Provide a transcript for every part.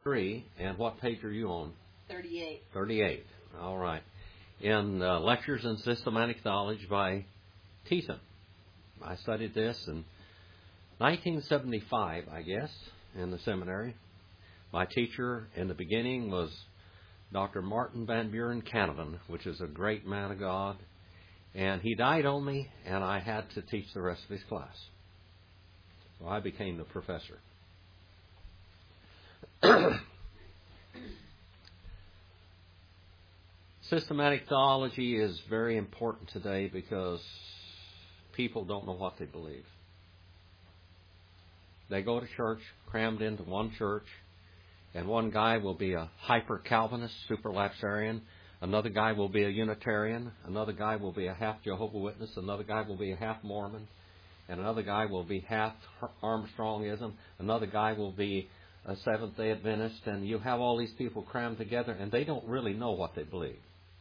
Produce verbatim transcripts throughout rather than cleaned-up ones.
three, and what page are you on? thirty-eight. thirty-eight. All right. In uh, Lectures in Systematic Theology by Teton. I studied this in nineteen seventy-five, I guess, in the seminary. My teacher in the beginning was Doctor Martin Van Buren Canavan, which is a great man of God. And he died on me, and I had to teach the rest of his class. So I became the professor. Systematic theology is very important today because people don't know what they believe. They go to church, crammed into one church, and one guy will be a hyper-Calvinist, super-lapsarian. Another guy will be a Unitarian. Another guy will be a half-Jehovah's Witness. Another guy will be a half-Mormon. And another guy will be half-Armstrongism. Another guy will be a Seventh-day Adventist. And you have all these people crammed together, and they don't really know what they believe.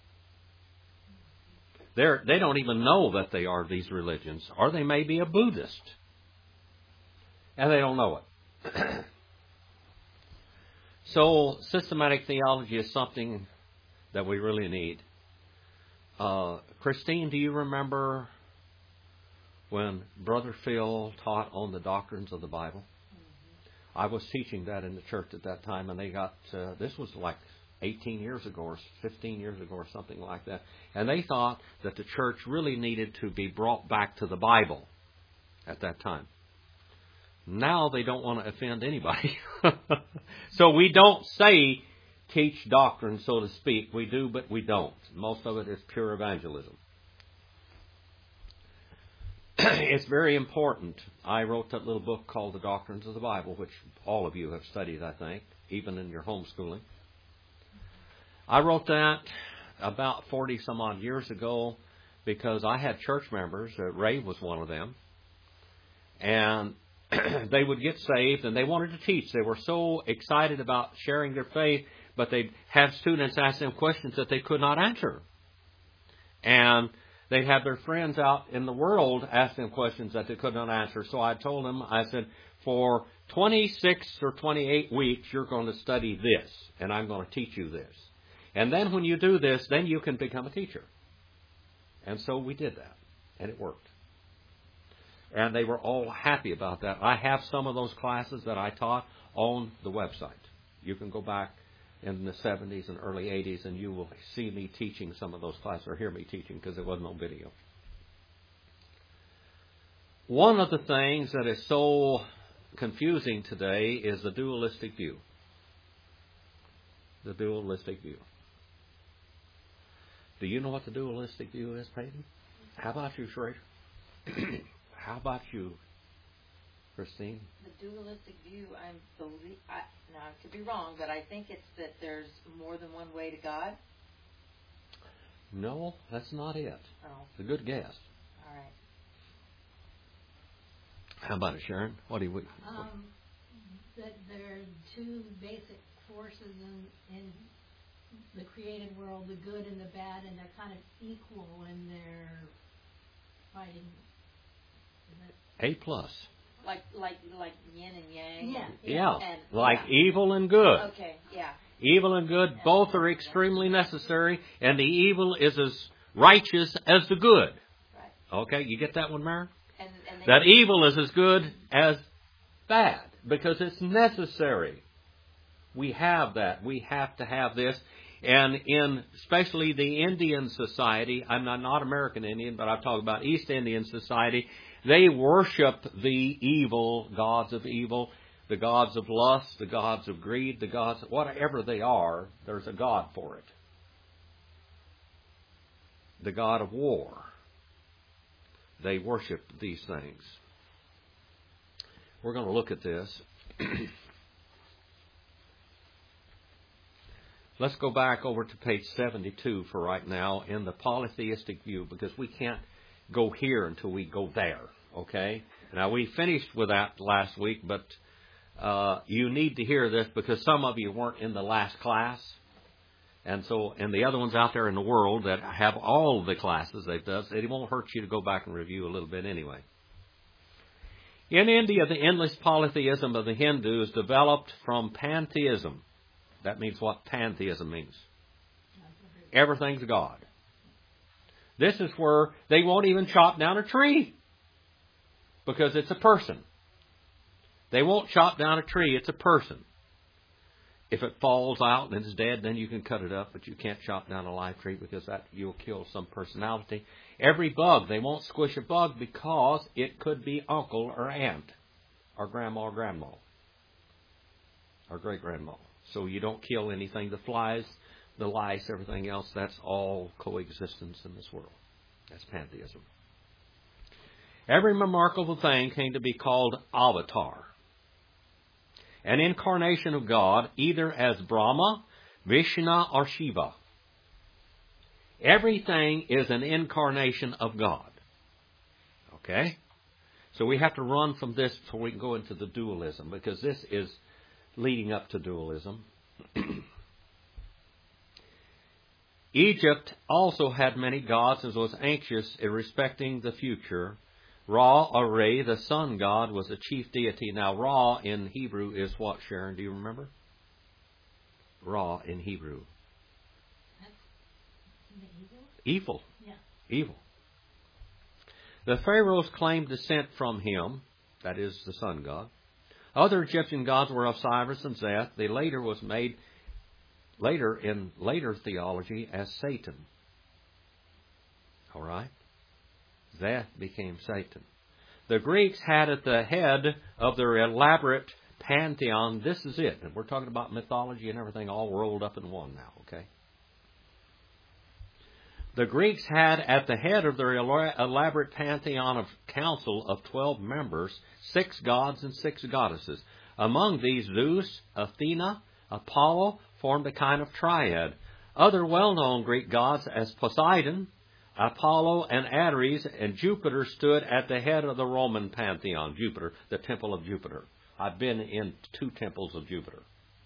They're, they don't even know that they are these religions. Or they may be a Buddhist. And they don't know it. So, systematic theology is something that we really need. Uh, Christine, do you remember when Brother Phil taught on the doctrines of the Bible? Mm-hmm. I was teaching that in the church at that time, and they got, uh, this was like eighteen years ago or fifteen years ago or something like that. And they thought that the church really needed to be brought back to the Bible at that time. Now they don't want to offend anybody. So we don't say teach doctrine, so to speak. We do, but we don't. Most of it is pure evangelism. It's very important. I wrote that little book called The Doctrines of the Bible, which all of you have studied, I think, even in your homeschooling. I wrote that about forty some odd years ago because I had church members, uh, Ray was one of them, and they would get saved and they wanted to teach. They were so excited about sharing their faith, but they'd have students ask them questions that they could not answer. And they'd have their friends out in the world ask them questions that they could not answer. So I told them, I said, for twenty-six or twenty-eight weeks, you're going to study this, and I'm going to teach you this. And then when you do this, then you can become a teacher. And so we did that, and it worked. And they were all happy about that. I have some of those classes that I taught on the website. You can go back in the seventies and early eighties and you will see me teaching some of those classes, or hear me teaching, because there was no video. One of the things that is so confusing today is the dualistic view. The dualistic view. Do you know what the dualistic view is, Peyton? How about you, Schrader? How about you, Christine? The dualistic view, I believe, I, now I could be wrong, but I think it's that there's more than one way to God. No, that's not it. Oh. It's a good guess. All right. How about it, Sharon? What do you? What? Um, that there are two basic forces in, in the created world, the good and the bad, and they're kind of equal in their fighting. A plus. Like like like yin and yang. Yeah. Yeah. And, like yeah. evil and good. Okay. Yeah. Evil and good, both are extremely necessary, and the evil is as righteous as the good. Right. Okay, you get that one, Mary? And, and they, That evil is as good as bad, because it's necessary. We have that. We have to have this. And in especially the Indian society, I'm not, not American Indian, but I'm talking about East Indian society, they worship the evil, gods of evil, the gods of lust, the gods of greed, the gods, whatever they are, there's a god for it. The god of war. They worship these things. We're going to look at this. Let's go back over to page seventy-two for right now in the polytheistic view, because we can't go here until we go there, okay? Now, we finished with that last week, but uh, you need to hear this because some of you weren't in the last class. And so, and the other ones out there in the world that have all the classes they've done, it won't hurt you to go back and review a little bit anyway. In India, the endless polytheism of the Hindus developed from pantheism. That means what pantheism means. Everything's God. This is where they won't even chop down a tree because it's a person. They won't chop down a tree. It's a person. If it falls out and it's dead, then you can cut it up, but you can't chop down a live tree because that you'll kill some personality. Every bug, they won't squish a bug because it could be uncle or aunt or grandma or grandma or great-grandma. So you don't kill anything. The flies, the lice, everything else, that's all coexistence in this world. That's pantheism. Every remarkable thing came to be called avatar. An incarnation of God, either as Brahma, Vishnu, or Shiva. Everything is an incarnation of God. Okay? So we have to run from this before we can go into the dualism, because this is leading up to dualism. Egypt also had many gods and was anxious in respecting the future. Ra, or Re, the sun god, was the chief deity. Now, Ra in Hebrew is what, Sharon? Do you remember? Ra in Hebrew. That's evil? Evil. Yeah. Evil. The pharaohs claimed descent from him, that is, the sun god. Other Egyptian gods were Osiris and Zeth. The later was made later in later theology as Satan. All right? Zeth became Satan. The Greeks had at the head of their elaborate pantheon, this is it. And we're talking about mythology and everything all rolled up in one now, okay? The Greeks had at the head of their elaborate pantheon of council of twelve members, six gods and six goddesses. Among these, Zeus, Athena, Apollo formed a kind of triad. Other well-known Greek gods as Poseidon, Apollo, and Ares, and Jupiter stood at the head of the Roman pantheon. Jupiter, the temple of Jupiter. I've been in two temples of Jupiter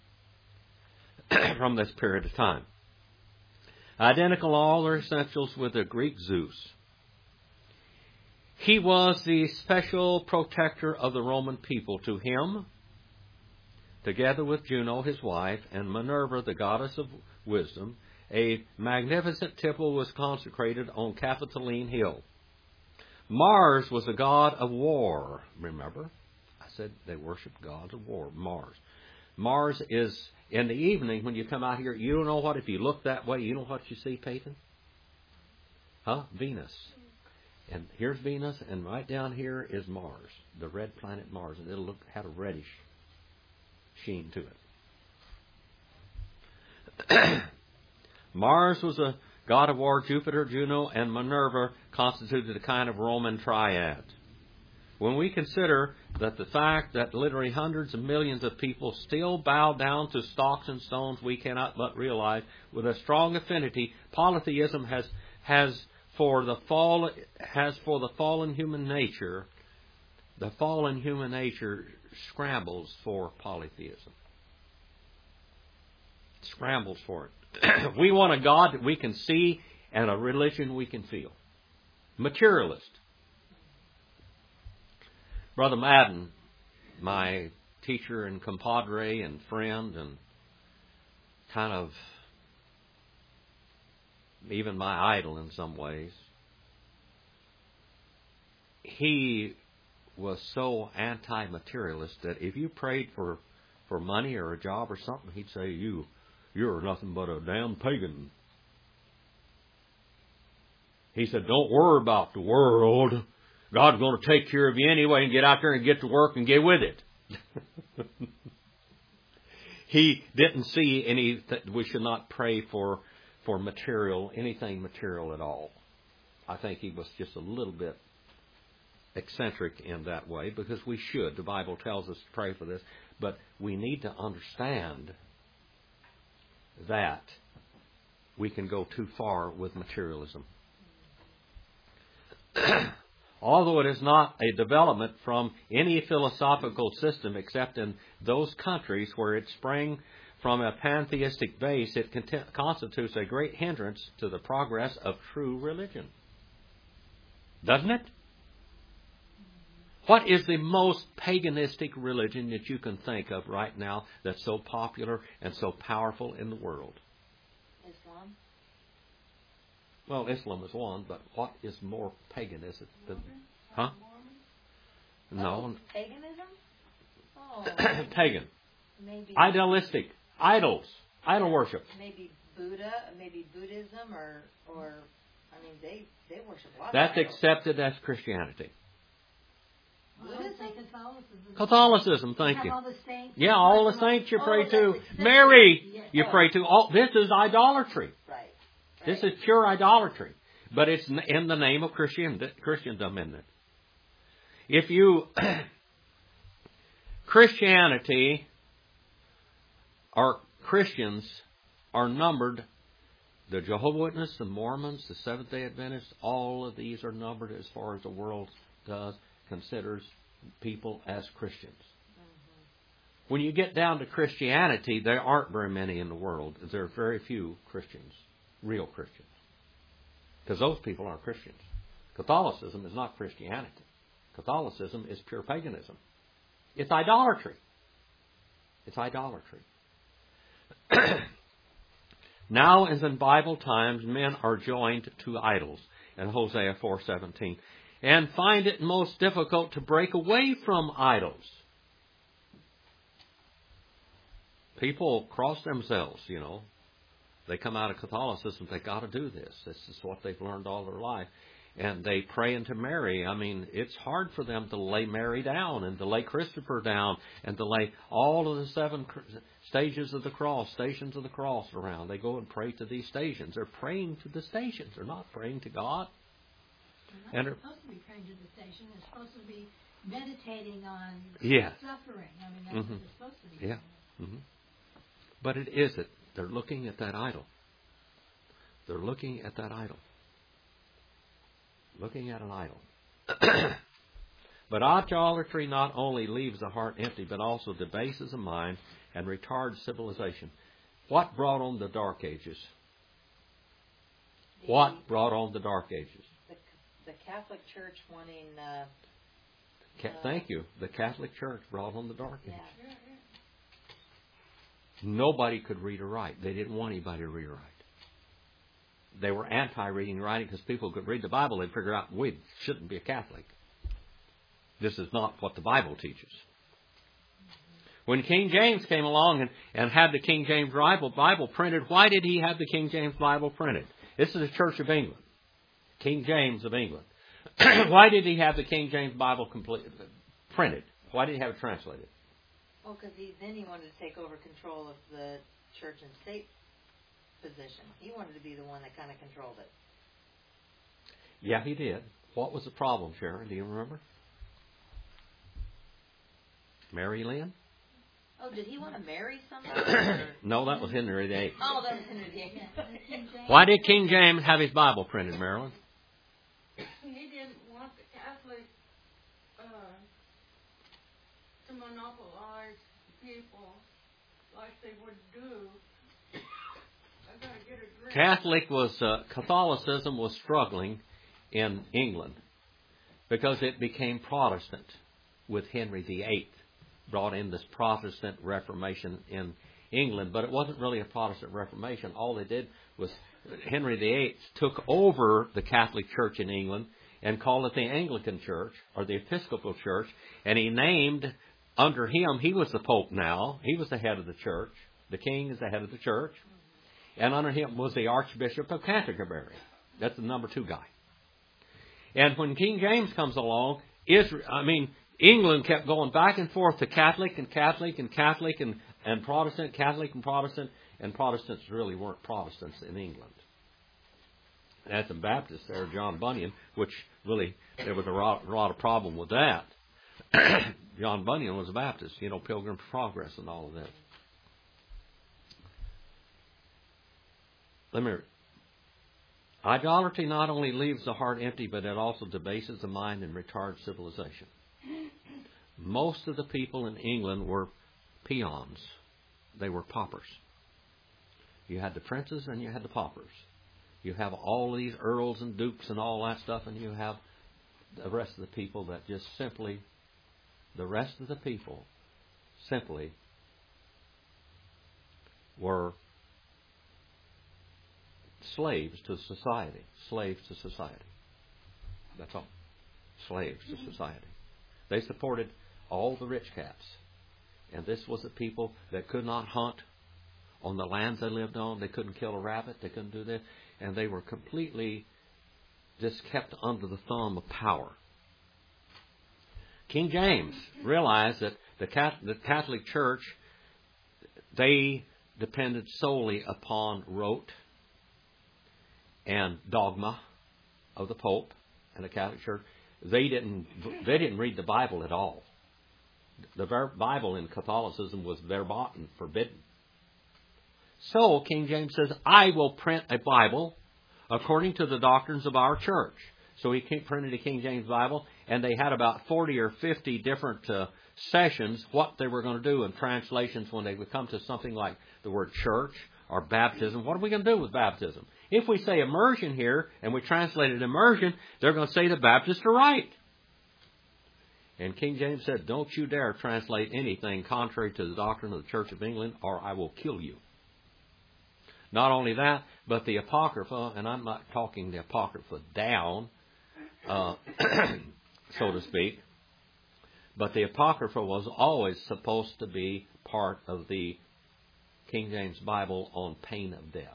from this period of time. Identical all their essentials with the Greek Zeus. He was the special protector of the Roman people. To him, together with Juno, his wife, and Minerva, the goddess of wisdom, a magnificent temple was consecrated on Capitoline Hill. Mars was a god of war. Remember? I said they worshiped gods of war. Mars. Mars is, in the evening, when you come out here, you don't know what, if you look that way, you know what you see, Peyton? Huh? Venus. And here's Venus, and right down here is Mars, the red planet Mars, and it'll look, had a reddish sheen to it. Mars was a god of war. Jupiter, Juno, and Minerva constituted a kind of Roman triad. When we consider that the fact that literally hundreds of millions of people still bow down to stocks and stones, we cannot but realize with a strong affinity polytheism has has for the fall has for the fallen human nature. The fallen human nature scrambles for polytheism. Scrambles for it. We want a God that we can see and a religion we can feel. Materialist. Brother Madden, my teacher and compadre and friend and kind of even my idol in some ways, he was so anti-materialist that if you prayed for, for money or a job or something, he'd say, you... You're nothing but a damn pagan. He said, don't worry about the world. God's going to take care of you anyway, and get out there and get to work and get with it. He didn't see any, that we should not pray for, for material, anything material at all. I think he was just a little bit eccentric in that way, because we should. The Bible tells us to pray for this. But we need to understand that we can go too far with materialism. Although it is not a development from any philosophical system except in those countries where it sprang from a pantheistic base, it cont- constitutes a great hindrance to the progress of true religion. Doesn't it? What is the most paganistic religion that you can think of right now that's so popular and so powerful in the world? Islam. Well, Islam is one, but what is more pagan? Is it the, huh? No. Oh, paganism? Oh. Pagan. Maybe. Idealistic. Idols. Idol worship. Maybe Buddha, maybe Buddhism, or, or I mean, they, they worship a lot That's of idols. accepted as Christianity. Buddhism? Catholicism. Catholicism, thank have you. All the saints. Yeah, all the saints you pray Oh, to. that's- Mary, Yes. you pray to. All, this is idolatry. Right. This right. is pure idolatry. But it's in the name of Christian, Christendom, isn't it? If you... Christianity, or Christians, are numbered. The Jehovah's Witnesses, the Mormons, the Seventh-day Adventists, all of these are numbered as far as the world does, considers people as Christians. Mm-hmm. When you get down to Christianity, there aren't very many in the world. There are very few Christians, real Christians. Because those people aren't Christians. Catholicism is not Christianity. Catholicism is pure paganism. It's idolatry. It's idolatry. Now, as in Bible times, men are joined to idols, in Hosea four seventeen, and find it most difficult to break away from idols. People cross themselves, you know. They come out of Catholicism, they've got to do this. This is what they've learned all their life. And they pray into Mary. I mean, it's hard for them to lay Mary down and to lay Christopher down and to lay all of the seven stages of the cross, stations of the cross around. They go and pray to these stations. They're praying to the stations. They're not praying to God. They're And not supposed to be praying to the station. They're supposed to be meditating on yeah. suffering. I mean, that's Mm-hmm. what they're supposed to be Yeah. doing. Mm-hmm. But it isn't. They're looking at that idol. They're looking at that idol. Looking at an idol. But idolatry not only leaves the heart empty, but also debases the mind and retards civilization. What brought on the Dark Ages? The, What brought on the Dark Ages? The, the Catholic Church wanting... Uh, Ca- uh, Thank you. The Catholic Church brought on the Dark Ages. yeah. Nobody could read or write. They didn't want anybody to read or write. They were anti-reading and writing because people could read the Bible. They'd figure out, we shouldn't be a Catholic. This is not what the Bible teaches. When King James came along and, and had the King James Bible, Bible printed, why did he have the King James Bible printed? This is the Church of England. King James of England. Why did he have the King James Bible complete, printed? Why did he have it translated? Well, because he, then he wanted to take over control of the church and state position. He wanted to be the one that kind of controlled it. Yeah, he did. What was the problem, Sharon? Do you remember? Mary Lynn? Oh, did he want to marry somebody? No, that was Henry the Eighth. Oh, that was Henry the Eighth. Yeah, the King James- Why did King James have his Bible printed, Marilyn? He didn't want the Catholic uh, to monopolize people like they would do. I gotta get a drink. Catholic was uh, Catholicism was struggling in England because it became Protestant with Henry the Eighth. Brought in this Protestant Reformation in England, but it wasn't really a Protestant Reformation. All they did was Henry the Eighth took over the Catholic Church in England and called it the Anglican Church or the Episcopal Church, and he named under him, he was the Pope now, he was the head of the church, the king is the head of the church, and under him was the Archbishop of Canterbury. That's the number two guy. And when King James comes along, Israel, I mean, England kept going back and forth to Catholic and Catholic and Catholic and, and Protestant, Catholic and Protestant, and Protestants really weren't Protestants in England. And had some Baptists there, John Bunyan, which really, there was a lot, a lot of problem with that. John Bunyan was a Baptist, you know, Pilgrim's Progress and all of that. Let me. Idolatry not only leaves the heart empty, but it also debases the mind and retards civilization. Most of the people in England were peons. They were paupers. You had the princes and you had the paupers. You have all these earls and dukes and all that stuff, and you have the rest of the people that just simply The rest of the people simply were slaves to society. Slaves to society. That's all. Slaves to society. They supported all the rich cats. And this was the people that could not hunt on the lands they lived on. They couldn't kill a rabbit. They couldn't do this. And they were completely just kept under the thumb of power. King James realized that the Catholic Church, they depended solely upon rote and dogma of the Pope and the Catholic Church. They didn't they didn't read the Bible at all. The Bible in Catholicism was verboten, forbidden. So King James says, I will print a Bible according to the doctrines of our church. So he printed a King James Bible, and they had about forty or fifty different uh, sessions, what they were going to do in translations when they would come to something like the word church or baptism. What are we going to do with baptism? If we say immersion here, and we translate it immersion, they're going to say the Baptists are right. And King James said, don't you dare translate anything contrary to the doctrine of the Church of England, or I will kill you. Not only that, but the Apocrypha, and I'm not talking the Apocrypha down, uh, so to speak, but the Apocrypha was always supposed to be part of the King James Bible on pain of death.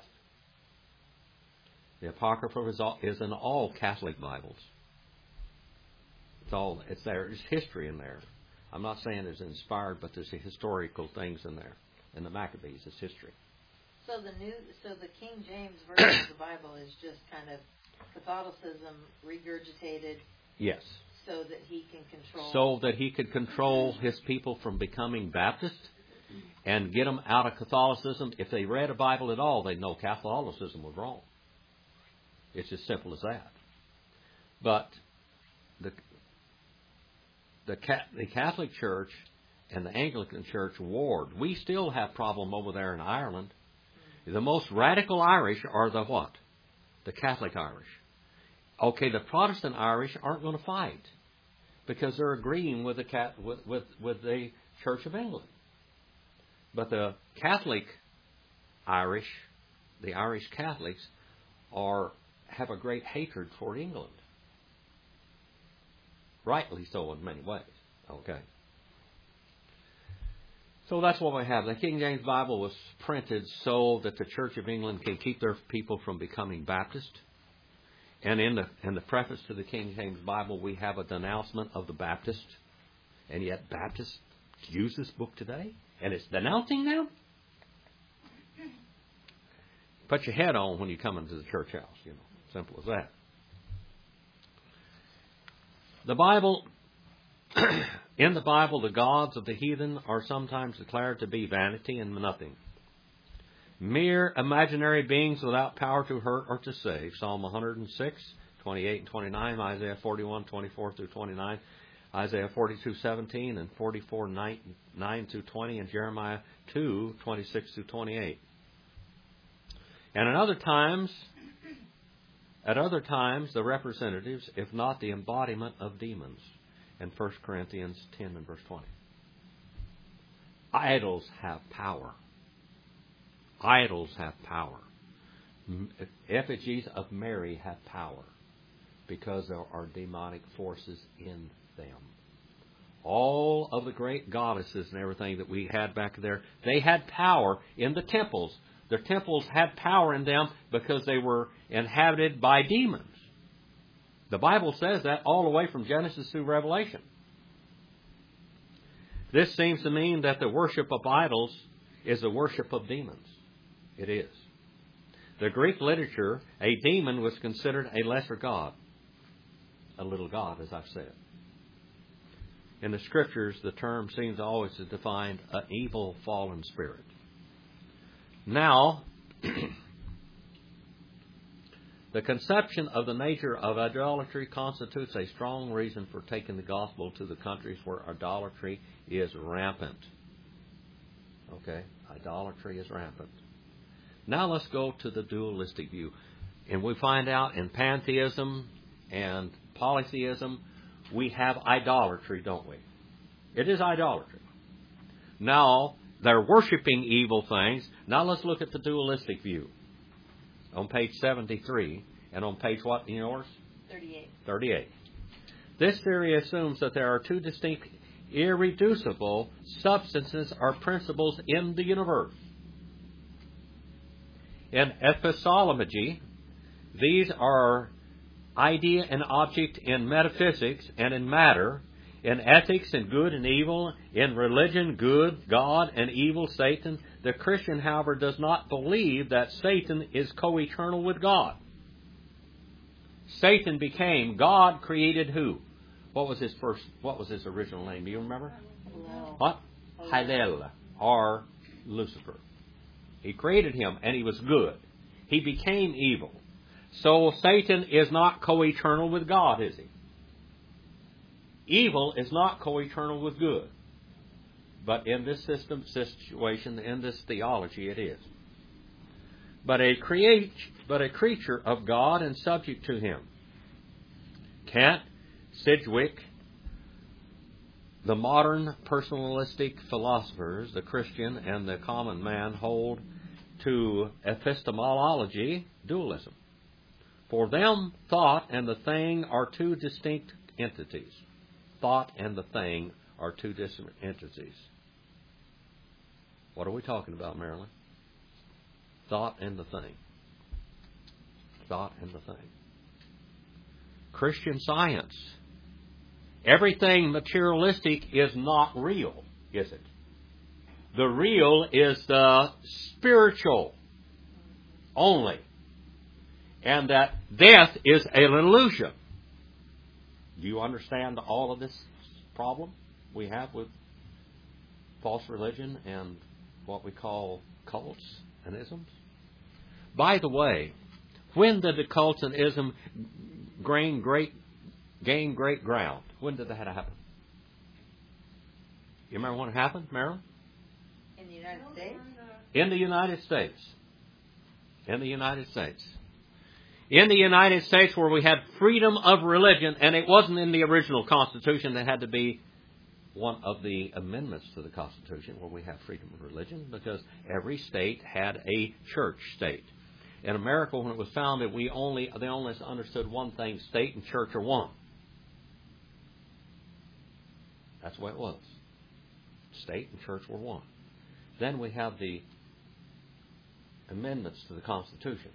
The Apocrypha is, all, is in all Catholic Bibles. It's all it's there. There's history in there. I'm not saying it's inspired, but there's historical things in there. In the Maccabees, it's history. So the new, so the King James version of the Bible is just kind of Catholicism regurgitated. Yes. So that he can control. So that he could control his people from becoming Baptist and get them out of Catholicism. If they read a Bible at all, they'd know Catholicism was wrong. It's as simple as that. But the the, the Catholic Church and the Anglican Church warred. We still have problem over there in Ireland. The most radical Irish are the what? The Catholic Irish. Okay, the Protestant Irish aren't going to fight because they're agreeing with the cat with, with, with the Church of England. But the Catholic Irish, the Irish Catholics, are have a great hatred for England. Rightly so in many ways. Okay. So that's what we have. The King James Bible was printed so that the Church of England can keep their people from becoming Baptist. And in the in the preface to the King James Bible, we have a denouncement of the Baptist. And yet Baptists use this book today? And it's denouncing them? Put your head on when you come into the church house, you know. Simple as that. The Bible, in the Bible, the gods of the heathen are sometimes declared to be vanity and nothing. Mere imaginary beings without power to hurt or to save. Psalm one hundred six, twenty-eight and twenty-nine, Isaiah forty-one, twenty-four through twenty-nine, Isaiah forty-two, seventeen, and forty-four, nine through twenty, and Jeremiah two, twenty-six through twenty-eight. And at other times, at other times, the representatives, if not the embodiment of demons, in First Corinthians ten and verse twenty. Idols have power. Idols have power. Effigies of Mary have power because there are demonic forces in them. All of the great goddesses and everything that we had back there, they had power in the temples. Their temples had power in them because they were inhabited by demons. The Bible says that all the way from Genesis through Revelation. This seems to mean that the worship of idols is the worship of demons. It is. The Greek literature, a demon was considered a lesser god. A little god, as I've said. In the Scriptures, the term seems always to define an evil fallen spirit. Now, the conception of the nature of idolatry constitutes a strong reason for taking the gospel to the countries where idolatry is rampant. Okay? Idolatry is rampant. Now let's go to the dualistic view. And we find out in pantheism and polytheism, we have idolatry, don't we? It is idolatry. Now, they're worshiping evil things. Now let's look at the dualistic view. On page seventy-three, and on page what in yours? thirty-eight. thirty-eight. This theory assumes that there are two distinct, irreducible substances or principles in the universe. In epistemology, these are idea and object in metaphysics and in matter, in ethics and good and evil, in religion, good, God, and evil, Satan. The Christian, however, does not believe that Satan is co-eternal with God. Satan became, God created who? What was his first, what was his original name? Do you remember? Hello. What? Hallel, or Lucifer. He created him, and he was good. He became evil. So Satan is not co-eternal with God, is he? Evil is not co-eternal with good. But in this system, situation, in this theology, it is. But a create, but a creature of God and subject to Him. Kant, Sidgwick, the modern personalistic philosophers, the Christian and the common man, hold to epistemology dualism. For them, thought and the thing are two distinct entities. Thought and the thing are two distinct entities. What are we talking about, Marilyn? Thought and the thing. Thought and the thing. Christian Science. Everything materialistic is not real, is it? The real is the spiritual only. And that death is an illusion. Do you understand all of this problem we have with false religion and what we call cults and isms? By the way, when did the cults and ism gain great, gain great ground? When did that happen? You remember when it happened, Marilyn? In the United States? In the United States. In the United States. In the United States, where we had freedom of religion, and it wasn't in the original Constitution, it had to be one of the amendments to the Constitution where we have freedom of religion, because every state had a church state. In America, when it was founded, we only they only understood one thing: state and church are one. That's the way it was. State and church were one. Then we have the amendments to the Constitution.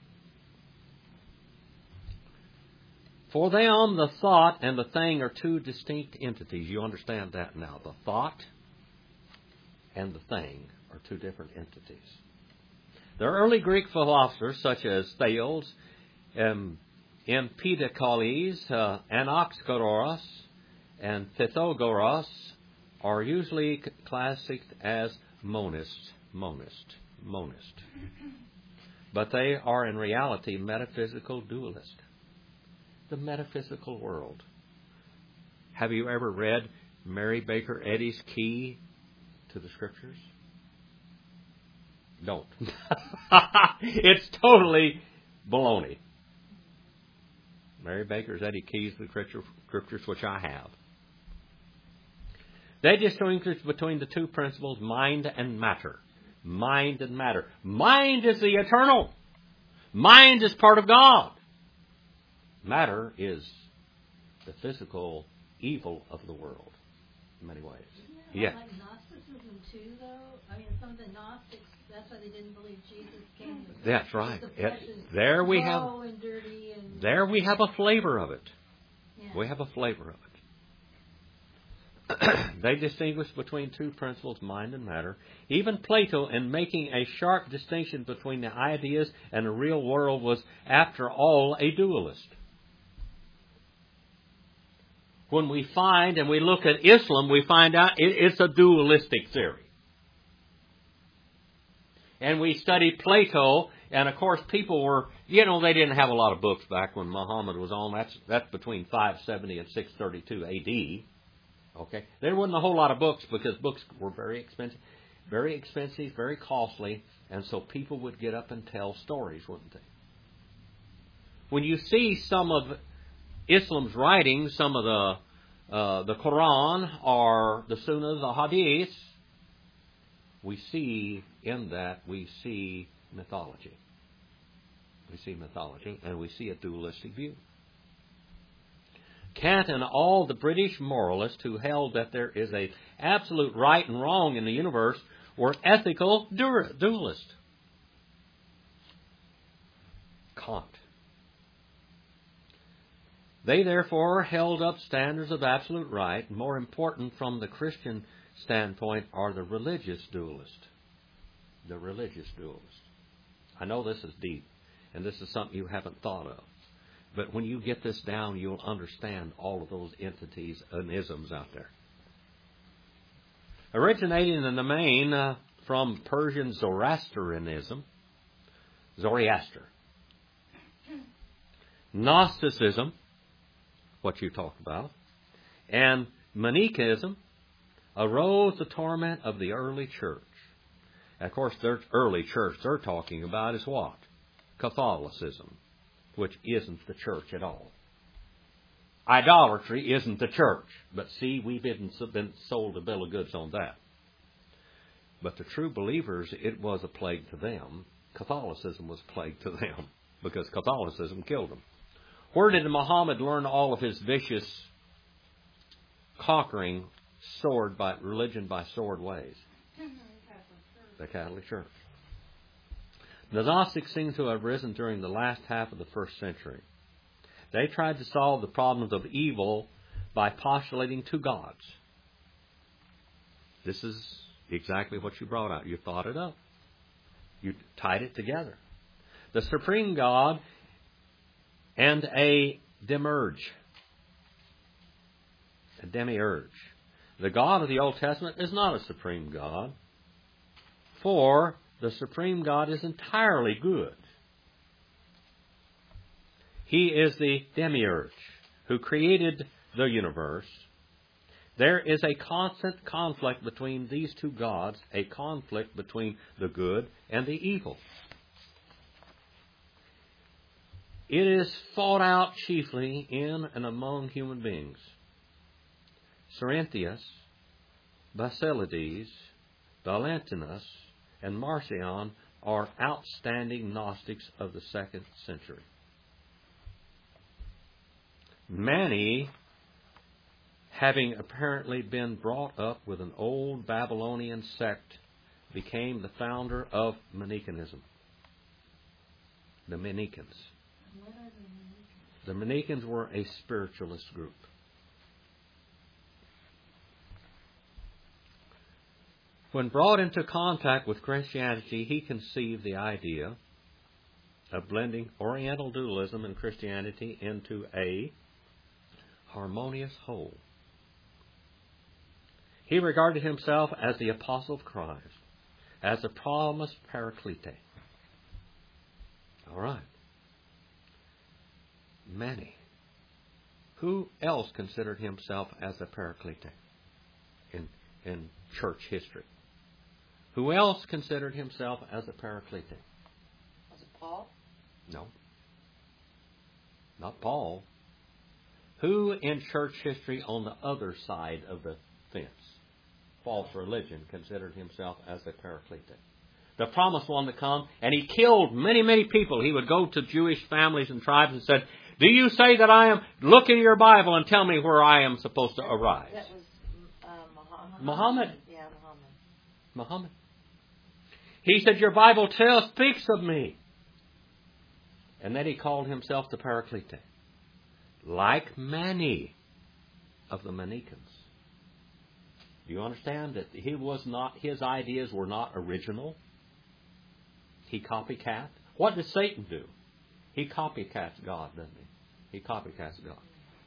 For them, the thought and the thing are two distinct entities. You understand that now. The thought and the thing are two different entities. The early Greek philosophers, such as Thales, um, Empedocles, uh, Anaxagoras, and Pythagoras, are usually classified as monists, monist, monist. But they are in reality metaphysical dualists. The metaphysical world. Have you ever read Mary Baker Eddy's Key to the Scriptures? Don't. It's totally baloney. Mary Baker's Eddy Keys to the Scriptures, which I have. They distinguish between the two principles, mind and matter. Mind and matter. Mind is the eternal. Mind is part of God. Matter is the physical evil of the world, in many ways. Isn't that Yeah. like Gnosticism too, though? I mean, some of the Gnostics, that's why they didn't believe Jesus came. That's right. The flesh It, is there we have. low and dirty and There we have a flavor of it. yeah. We have a flavor of it. They distinguish between two principles, mind and matter. Even Plato, in making a sharp distinction between the ideas and the real world, was, after all, a dualist. When we find and we look at Islam, we find out it, it's a dualistic theory. And we study Plato, and of course people were, you know, they didn't have a lot of books back when Muhammad was on. That's that's between five seventy and six thirty-two A D. Okay, there wasn't a whole lot of books because books were very expensive, very expensive, very costly, and so people would get up and tell stories, wouldn't they? When you see some of Islam's writings, some of the uh, the Quran or the Sunnah, the Hadith, we see in that, we see mythology. We see mythology, and we see a dualistic view. Kant and all the British moralists who held that there is a absolute right and wrong in the universe were ethical dualists. Kant. They therefore held up standards of absolute right. More important from the Christian standpoint are the religious dualists. The religious dualists. I know this is deep, and this is something you haven't thought of. But when you get this down, you'll understand all of those entities and isms out there. Originating in the main uh, from Persian Zoroastrianism, Zoroaster, Gnosticism, what you talk about, and Manichaeism, arose the torment of the early church. And of course, the early church they're talking about is what? Catholicism, which isn't the church at all. Idolatry isn't the church. But see, we've been, been sold a bill of goods on that. But the true believers, it was a plague to them. Catholicism was a plague to them because Catholicism killed them. Where did Muhammad learn all of his vicious, conquering, sword by religion by sword ways? The Catholic Church. The Gnostics seem to have risen during the last half of the first century. They tried to solve the problems of evil by postulating two gods. This is exactly what you brought out. You thought it up. You tied it together. The supreme God and a demiurge. A demiurge. The God of the Old Testament is not a supreme God, for the supreme God is entirely good. He is the demiurge who created the universe. There is a constant conflict between these two gods, a conflict between the good and the evil. It is fought out chiefly in and among human beings. Cerinthius, Basilides, Valentinus, and Marcion are outstanding Gnostics of the second century. Many, having apparently been brought up with an old Babylonian sect, became the founder of Manichaeism. The Manichaeans. What are the The Manichaeans were a spiritualist group. When brought into contact with Christianity, he conceived the idea of blending Oriental dualism and Christianity into a harmonious whole. He regarded himself as the apostle of Christ, as the promised Paraclete. All right. Many. Who else considered himself as a Paraclete in, in church history? Who else considered himself as a Paraclete? Was it Paul? No. Not Paul. Who in church history on the other side of the fence, false religion, considered himself as a Paraclete? The promised one to come, and he killed many, many people. He would go to Jewish families and tribes and said, "Do you say that I am? Look in your Bible and tell me where I am supposed to arise." That was uh, Muhammad. Muhammad. Yeah, Muhammad. Muhammad. He said, "Your Bible tells, speaks of me." And then he called himself the Paraclete. Like many of the Manichaeans. Do you understand that he was not, his ideas were not original? He copycat. What does Satan do? He copycats God, doesn't he? He copycats God.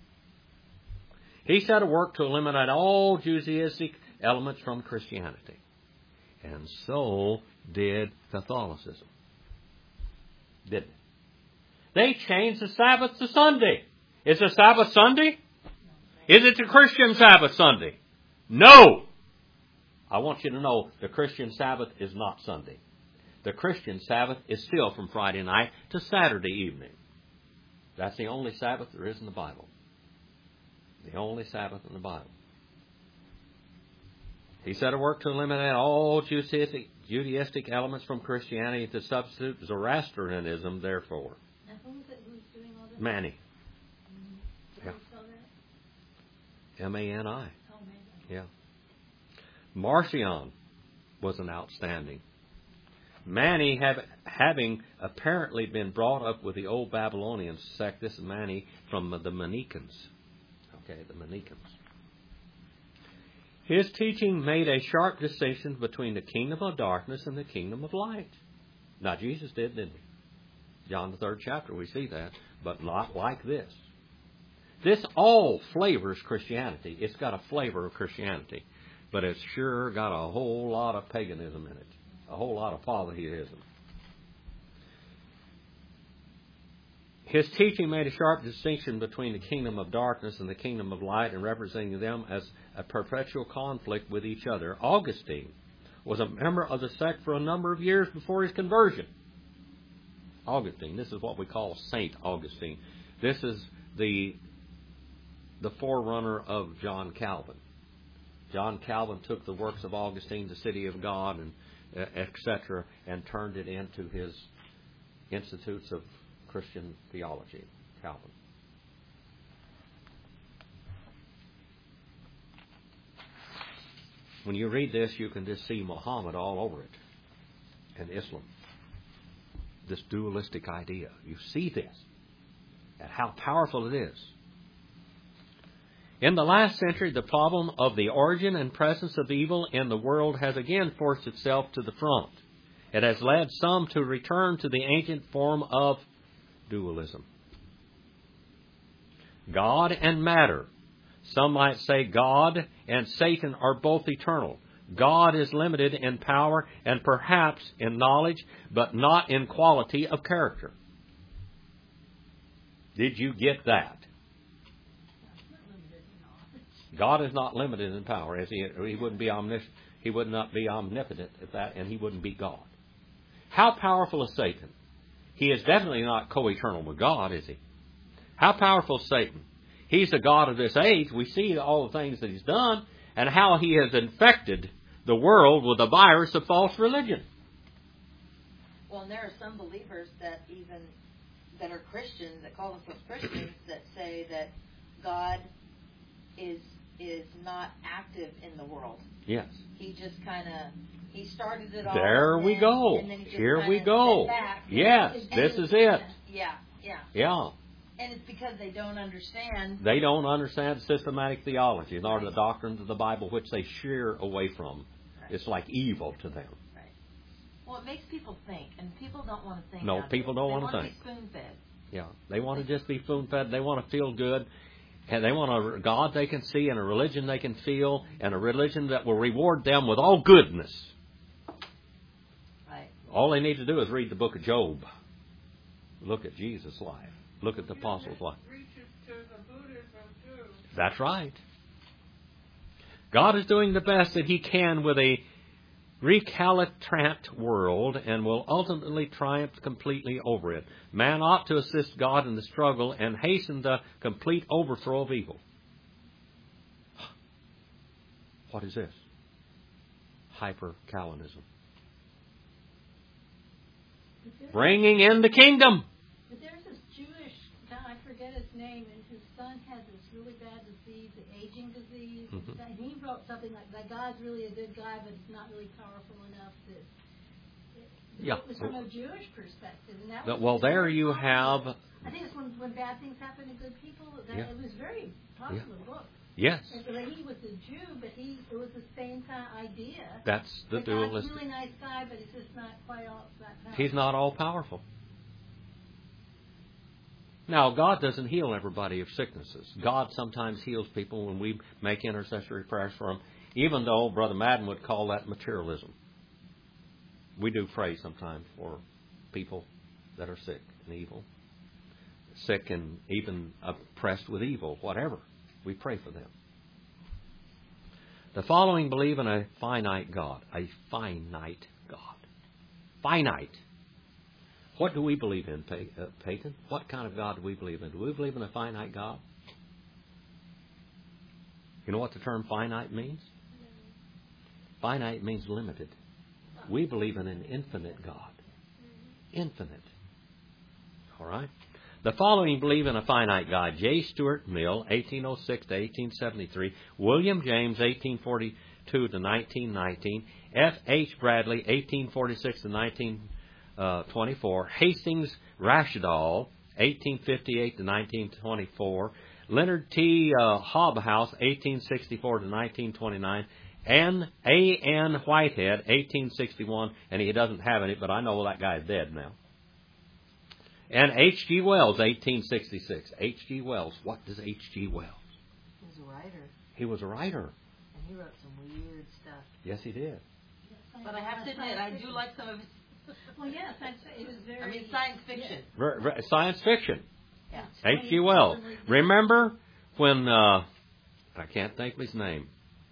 He set to work to eliminate all Judaistic elements from Christianity. And so did Catholicism. Didn't it? They changed the Sabbath to Sunday. Is the Sabbath Sunday? Is it the Christian Sabbath Sunday? No! I want you to know the Christian Sabbath is not Sunday. The Christian Sabbath is still from Friday night to Saturday evening. That's the only Sabbath there is in the Bible. The only Sabbath in the Bible. He set to work to eliminate all Judaistic, Judaistic elements from Christianity to substitute Zoroastrianism, therefore. Now, who is it who's doing all this? Mani. Mm-hmm. Yeah. How do you spell that? M A N I. Oh, man. Yeah. Marcion was an outstanding. Mani, have, having apparently been brought up with the old Babylonian sect, this is Mani from the Manichaeans. Okay, the Manichaeans. His teaching made a sharp distinction between the kingdom of darkness and the kingdom of light. Now, Jesus did, didn't he? John the third chapter, we see that, but not like this. This all flavors Christianity. It's got a flavor of Christianity, but it's sure got a whole lot of paganism in it, a whole lot of polytheism. His teaching made a sharp distinction between the kingdom of darkness and the kingdom of light, and representing them as a perpetual conflict with each other. Augustine was a member of the sect for a number of years before his conversion. Augustine, this is what we call Saint Augustine. This is the, the forerunner of John Calvin. John Calvin took the works of Augustine, the City of God, and uh, et cetera, and turned it into his Institutes of Christian Theology, Calvin. When you read this, you can just see Muhammad all over it, and Islam. This dualistic idea. You see this, and how powerful it is. In the last century, the problem of the origin and presence of evil in the world has again forced itself to the front. It has led some to return to the ancient form of dualism. God and matter. Some might say God and Satan are both eternal. God is limited in power and perhaps in knowledge, but not in quality of character. Did you get that? God is not limited in power, as he, he wouldn't be omniscient. He would not be omnipotent at that, and he wouldn't be God. How powerful is Satan? He is definitely not co-eternal with God, is he? How powerful is Satan? He's the God of this age. We see all the things that he's done and how he has infected the world with the virus of false religion. Well, and there are some believers that even that are Christians, that call themselves Christians, that say that God is is not active in the world. Yes. He just kind of he started it all. There we then, go. And then he just Here we go. back. Yes, And this is it. Yeah, yeah. Yeah. And it's because they don't understand. They don't understand systematic theology, nor the doctrines of the Bible, which they sheer away from. Right. It's like evil to them. Right. Well, it makes people think, and people don't want to think. No, people don't want to think. They want to be spoon-fed. Yeah, they want to just be spoon-fed. They want to feel good. And they want a God they can see and a religion they can feel and a religion that will reward them with all goodness. Right. All they need to do is read the book of Job. Look at Jesus' life. Look at the apostles' life. Reaches to the Buddhism too. That's right. God is doing the best that he can with a recalcitrant world and will ultimately triumph completely over it. Man ought to assist God in the struggle and hasten the complete overthrow of evil. What is this? Hyper-Calvinism. Bringing in the kingdom. But there's this Jewish guy, I forget his name, and his son had this really bad disease, the aging disease. Mm-hmm. And he wrote something like that God's really a good guy, but he's not really powerful enough to. Yeah. It was from a Jewish perspective. And that But, was well, there very you popular. have... I think it's when, when bad things happen to good people. That Yeah. It was a very popular book. Yes. And so he was a Jew, but he it was the same kind of idea. That's the That God's dualistic. a really nice guy, but he's just not quite all that powerful. He's not all powerful. Now, God doesn't heal everybody of sicknesses. God sometimes heals people when we make intercessory prayers for them, even though Brother Madden would call that materialism. We do pray sometimes for people that are sick and evil, sick and even oppressed with evil, whatever. We pray for them. The following believe in a finite God. A finite God. Finite. What do we believe in, Pey- uh, Peyton? What kind of God do we believe in? Do we believe in a finite God? You know what the term finite means? Finite means limited. We believe in an infinite God. Infinite. All right? The following believe in a finite God: J. Stuart Mill, eighteen oh six to eighteen seventy-three, William James, eighteen forty-two to nineteen nineteen, F. H. Bradley, eighteen forty-six to nineteen twenty-four, Hastings Rashidal, eighteen fifty-eight to nineteen twenty-four, Leonard T. Uh, Hobhouse, eighteen sixty-four to nineteen twenty-nine, and A. N. Whitehead, eighteen sixty-one, and he doesn't have any, but I know that guy's dead now. And H G. Wells, eighteen sixty-six. H G. Wells. What does H G. Wells? He was a writer, He was a writer. and he wrote some weird stuff. Yes, he did. But I have to admit, I do like some of his. Well, yeah, science, it was very. I mean, science fiction. Ver- ver- science fiction. Yeah. H G. Wells. Remember when, uh, I can't think of his name,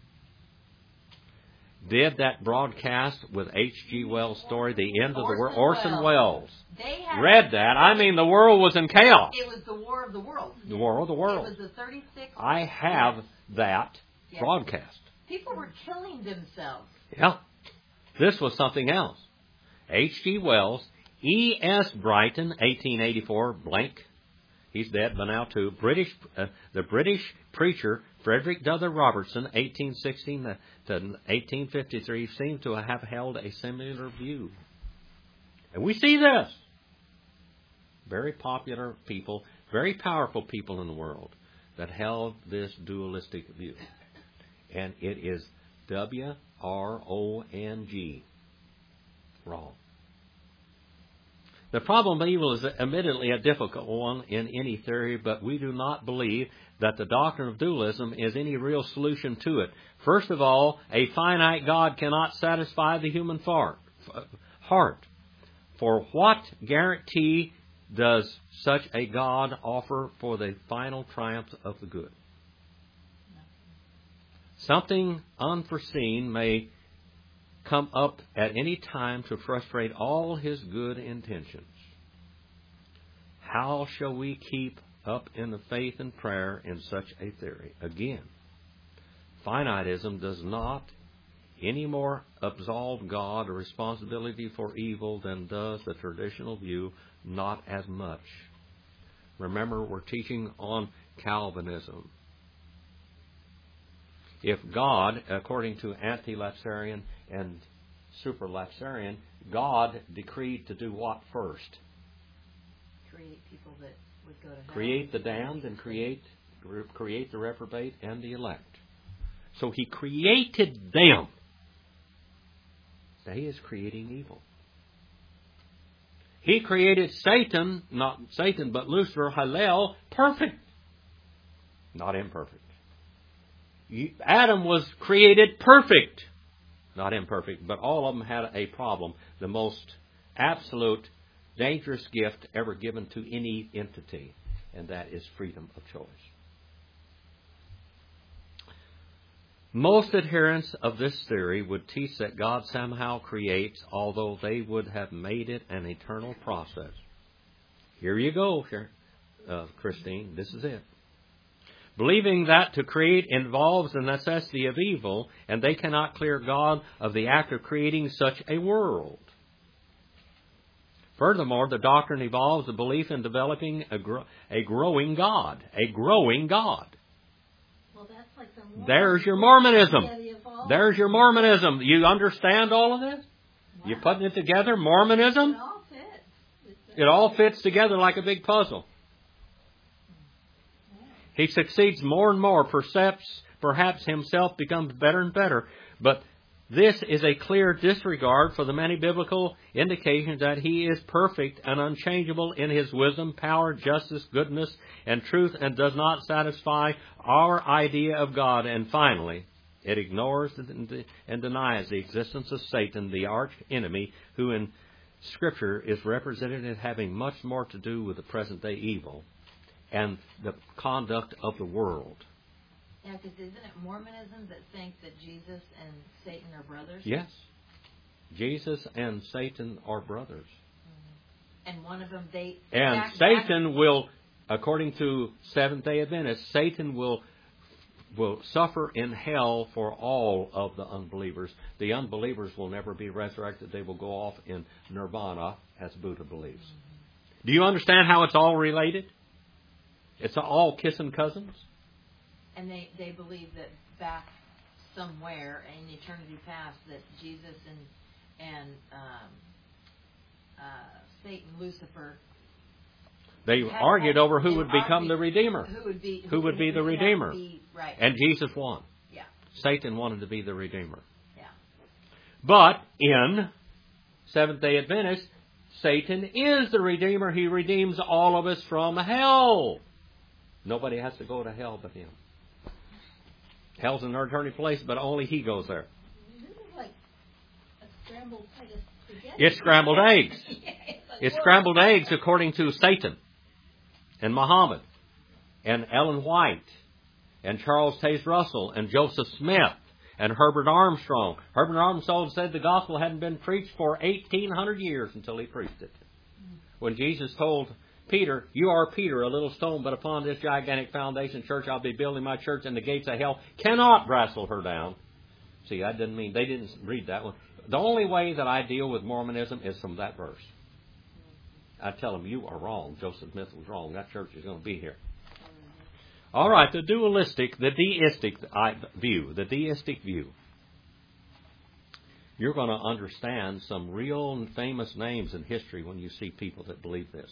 did that broadcast with H G. Wells' story, The End of the World? Orson Welles. They had Read that. I mean, the world was in chaos. It was the War of the Worlds. The War of the It World. was the thirty-sixth. I have that Yes. broadcast. People were killing themselves. Yeah. This was something else. H G. Wells, E S. Brighton, eighteen eighty-four, blank. He's dead by now too. British, uh, the British preacher Frederick W. Robertson, eighteen sixteen to eighteen fifty-three, seems to have held a similar view. And we see this. Very popular people, very powerful people in the world that held this dualistic view. And it is W R O N G. Wrong. The problem of evil is admittedly a difficult one in any theory, but we do not believe that the doctrine of dualism is any real solution to it. First of all, a finite God cannot satisfy the human heart. For what guarantee does such a God offer for the final triumph of the good? Something unforeseen may come up at any time to frustrate all his good intentions. How shall we keep up in the faith and prayer in such a theory? Again, finitism does not any more absolve God of responsibility for evil than does the traditional view, not as much. Remember, we're teaching on Calvinism. If God, according to anti-lapsarian and super-lapsarian, God decreed to do what first? Create people that would go to hell. Create the damned and create create the reprobate and the elect. So He created them. Now He is creating evil. He created Satan, not Satan, but Lucifer, Hillel, perfect. Not imperfect. Adam was created perfect. Not imperfect, but all of them had a problem. The most absolute, dangerous gift ever given to any entity, and that is freedom of choice. Most adherents of this theory would teach that God somehow creates, although they would have made it an eternal process. Here you go, uh, Christine. This is it. Believing that to create involves the necessity of evil, and they cannot clear God of the act of creating such a world. Furthermore, the doctrine involves the belief in developing a, gro- a growing God. A growing God. Well, that's like the Mormon. There's your Mormonism. Yeah, the evolved. There's your Mormonism. You understand all of this? Wow. You putting it together? Mormonism? It all fits. It's, It all fits together like a big puzzle. He succeeds more and more. Perhaps, perhaps himself becomes better and better. But this is a clear disregard for the many biblical indications that He is perfect and unchangeable in His wisdom, power, justice, goodness, and truth, and does not satisfy our idea of God. And finally, it ignores and denies the existence of Satan, the arch enemy, who in Scripture is represented as having much more to do with the present-day evil and the conduct of the world. Yeah, because isn't it Mormonism that think that Jesus and Satan are brothers? Yes. Jesus and Satan are brothers. Mm-hmm. And one of them dates. And Jack, Satan Jack. will, according to Seventh-day Adventists, Satan will will suffer in hell for all of the unbelievers. The unbelievers will never be resurrected. They will go off in nirvana, as Buddha believes. Do you understand how it's all related? It's all kissing cousins. And they, they believe that back somewhere in eternity past that Jesus and and um, uh, Satan, Lucifer, they had, argued had, over who would become argued the Redeemer. Who would be, who, who would be the Redeemer. Be, right. And Jesus won. Yeah. Satan wanted to be the Redeemer. Yeah. But in Seventh-day Adventist, Satan is the Redeemer. He redeems all of us from hell. Nobody has to go to hell but him. Hell's an eternal place, but only he goes there. This is like a scrambled kind of spaghetti. It's scrambled eggs. Yeah, it's like, It's whoa. scrambled eggs according to Satan and Muhammad and Ellen White and Charles Taze Russell and Joseph Smith and Herbert Armstrong. Herbert Armstrong said the gospel hadn't been preached for eighteen hundred years until he preached it. When Jesus told Peter, "You are Peter, a little stone, but upon this gigantic foundation church I'll be building my church, and the gates of hell cannot wrestle her down." See, that didn't mean, they didn't read that one. The only way that I deal with Mormonism is from that verse. I tell them, you are wrong. Joseph Smith was wrong. That church is going to be here. All right, the dualistic, the deistic view, the deistic view. You're going to understand some real and famous names in history when you see people that believe this.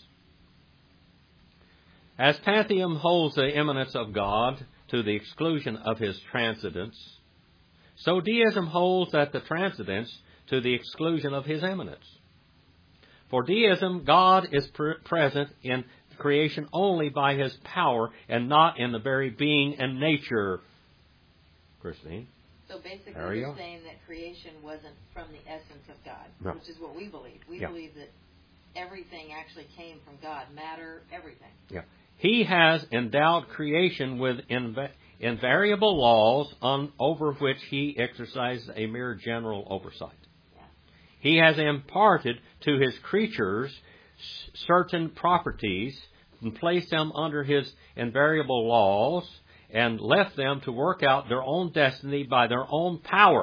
As pantheism holds the immanence of God to the exclusion of His transcendence, so deism holds that the transcendence to the exclusion of His immanence. For deism, God is pre- present in creation only by His power and not in the very being and nature. Christine? So basically There you you're go. saying that creation wasn't from the essence of God, No. which is what we believe. We Yeah. believe that everything actually came from God, matter, everything. Yeah. He has endowed creation with inv- invariable laws on, over which He exercises a mere general oversight. Yeah. He has imparted to His creatures s- certain properties and placed them under His invariable laws and left them to work out their own destiny by their own power.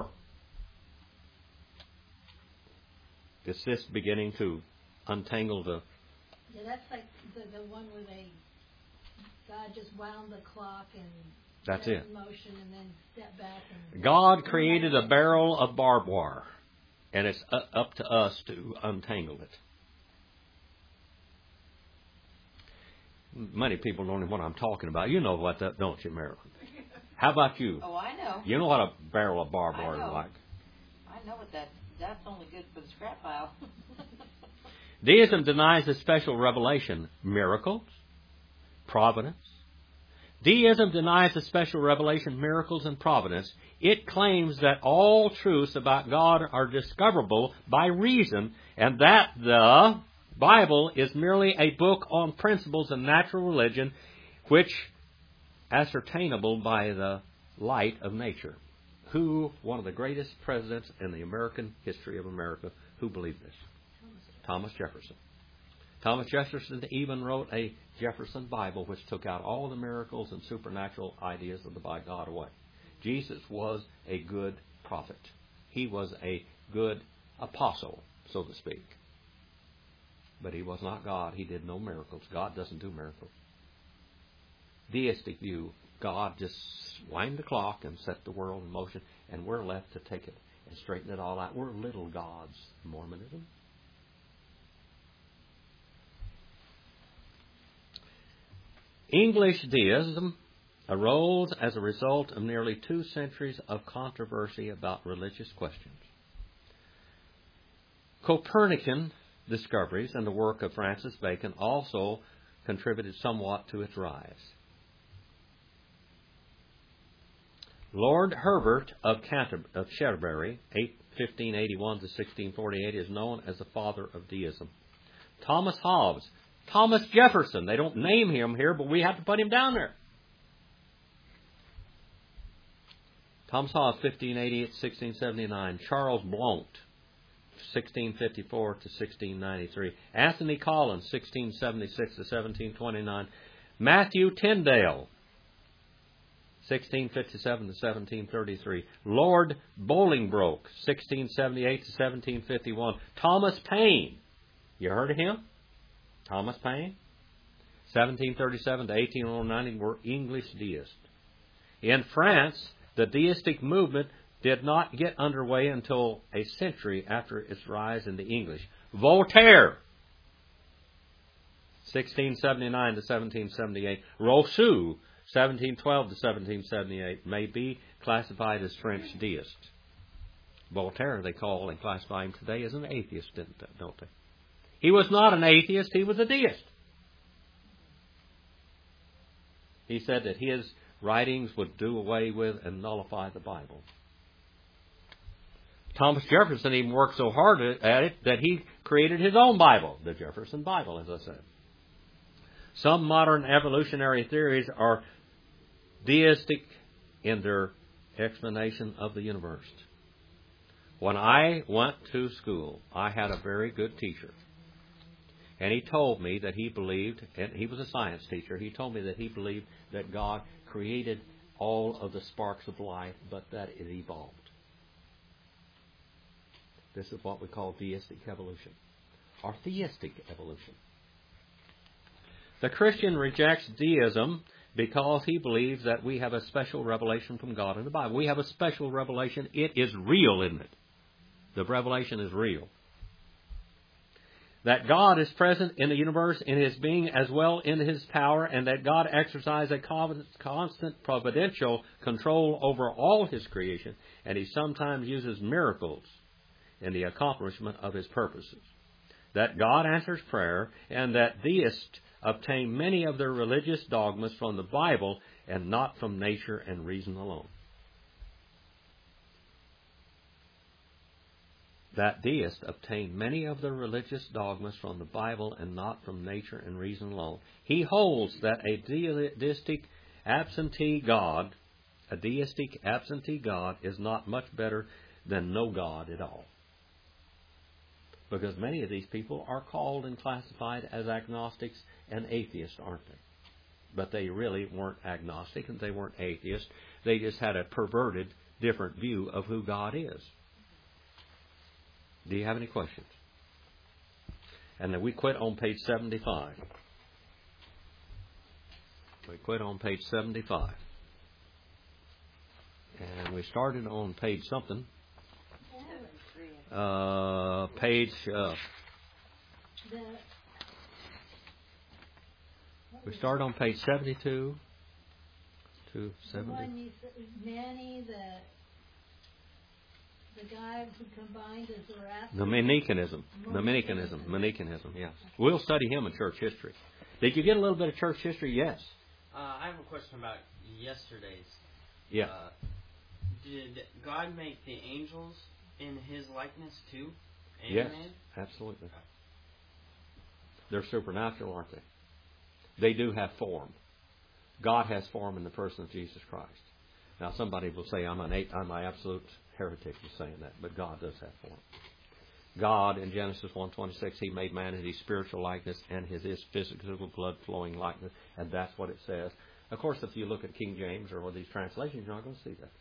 Is this beginning to untangle the... Yeah, that's like the, the one where they, God just wound the clock and That's set it. in motion and then stepped back and... God created a barrel of barbed wire, and it's up to us to untangle it. Many people don't know what I'm talking about. You know what that, don't you, Marilyn? How about you? Oh, I know. You know what a barrel of barbed I wire is know. like. I know what that, that's only good for the scrap pile. Deism denies the special revelation, miracles, providence. Deism denies the special revelation, miracles, and providence. It claims that all truths about God are discoverable by reason, and that the Bible is merely a book on principles of natural religion, which ascertainable by the light of nature. Who, one of the greatest presidents in the American history of America, who believed this? Thomas Jefferson. Thomas Jefferson even wrote a Jefferson Bible, which took out all the miracles and supernatural ideas of the by God away. Jesus was a good prophet. He was a good apostle, so to speak. But he was not God. He did no miracles. God doesn't do miracles. Deistic view, God just wind the clock and set the world in motion, and we're left to take it and straighten it all out. We're little gods, Mormonism. English deism arose as a result of nearly two centuries of controversy about religious questions. Copernican discoveries and the work of Francis Bacon also contributed somewhat to its rise. Lord Herbert of, Canter- of Canterbury, fifteen eighty-one to sixteen forty-eight, is known as the father of deism. Thomas Hobbes, Thomas Jefferson, they don't name him here, but we have to put him down there. Thomas Hobbes, fifteen eighty-eight to sixteen seventy-nine. Charles Blount, sixteen fifty-four to sixteen ninety-three. Anthony Collins, sixteen seventy-six to seventeen twenty-nine. Matthew Tyndale, sixteen fifty-seven to seventeen thirty-three. Lord Bolingbroke, sixteen seventy-eight to seventeen fifty-one. Thomas Paine. You heard of him? Thomas Paine? seventeen thirty-seven to eighteen oh nine were English deists. In France, the deistic movement did not get underway until a century after its rise in the English. Voltaire, sixteen seventy-nine to seventeen seventy-eight. Rousseau, seventeen twelve to seventeen seventy-eight, may be classified as French deist. Voltaire, they call and classify him today as an atheist, don't they? He was not an atheist, he was a deist. He said that his writings would do away with and nullify the Bible. Thomas Jefferson even worked so hard at it that he created his own Bible, the Jefferson Bible, as I said. Some modern evolutionary theories are deistic in their explanation of the universe. When I went to school, I had a very good teacher. And he told me that he believed, and he was a science teacher, he told me that he believed that God created all of the sparks of life, but that it evolved. This is what we call deistic evolution, or theistic evolution. The Christian rejects deism because he believes that we have a special revelation from God in the Bible. We have a special revelation. It is real, isn't it? The revelation is real. That God is present in the universe in His being as well in His power, and that God exercises a constant providential control over all His creation, and He sometimes uses miracles in the accomplishment of His purposes. That God answers prayer, and that deists obtain many of their religious dogmas from the Bible and not from nature and reason alone. That deists obtain many of their religious dogmas from the Bible and not from nature and reason alone. He holds that a deistic absentee God, a deistic absentee God, is not much better than no God at all. Because many of these people are called and classified as agnostics and atheists, aren't they? But they really weren't agnostic and they weren't atheists. They just had a perverted, different view of who God is. Do you have any questions? And then we quit on page seventy-five. We quit on page seventy-five. And we started on page something. Uh, page... Uh, we start on page seventy-two to seventy. The one you said, Manny, the... The guy who combined his Zoroastrian... Dominicanism. Dominicanism. Dominicanism, yes. We'll study him in church history. Did you get a little bit of church history? Yes. Uh, I have a question about yesterday's. Yeah. Uh, did God make the angels in His likeness too? And yes, man? Absolutely. They're supernatural, aren't they? They do have form. God has form in the person of Jesus Christ. Now, somebody will say, I'm an eight, I'm an absolute heretic for saying that, but God does have form. God, in Genesis one twenty-six, He made man in His spiritual likeness and His physical blood-flowing likeness, and that's what it says. Of course, if you look at King James or these translations, you're not going to see that.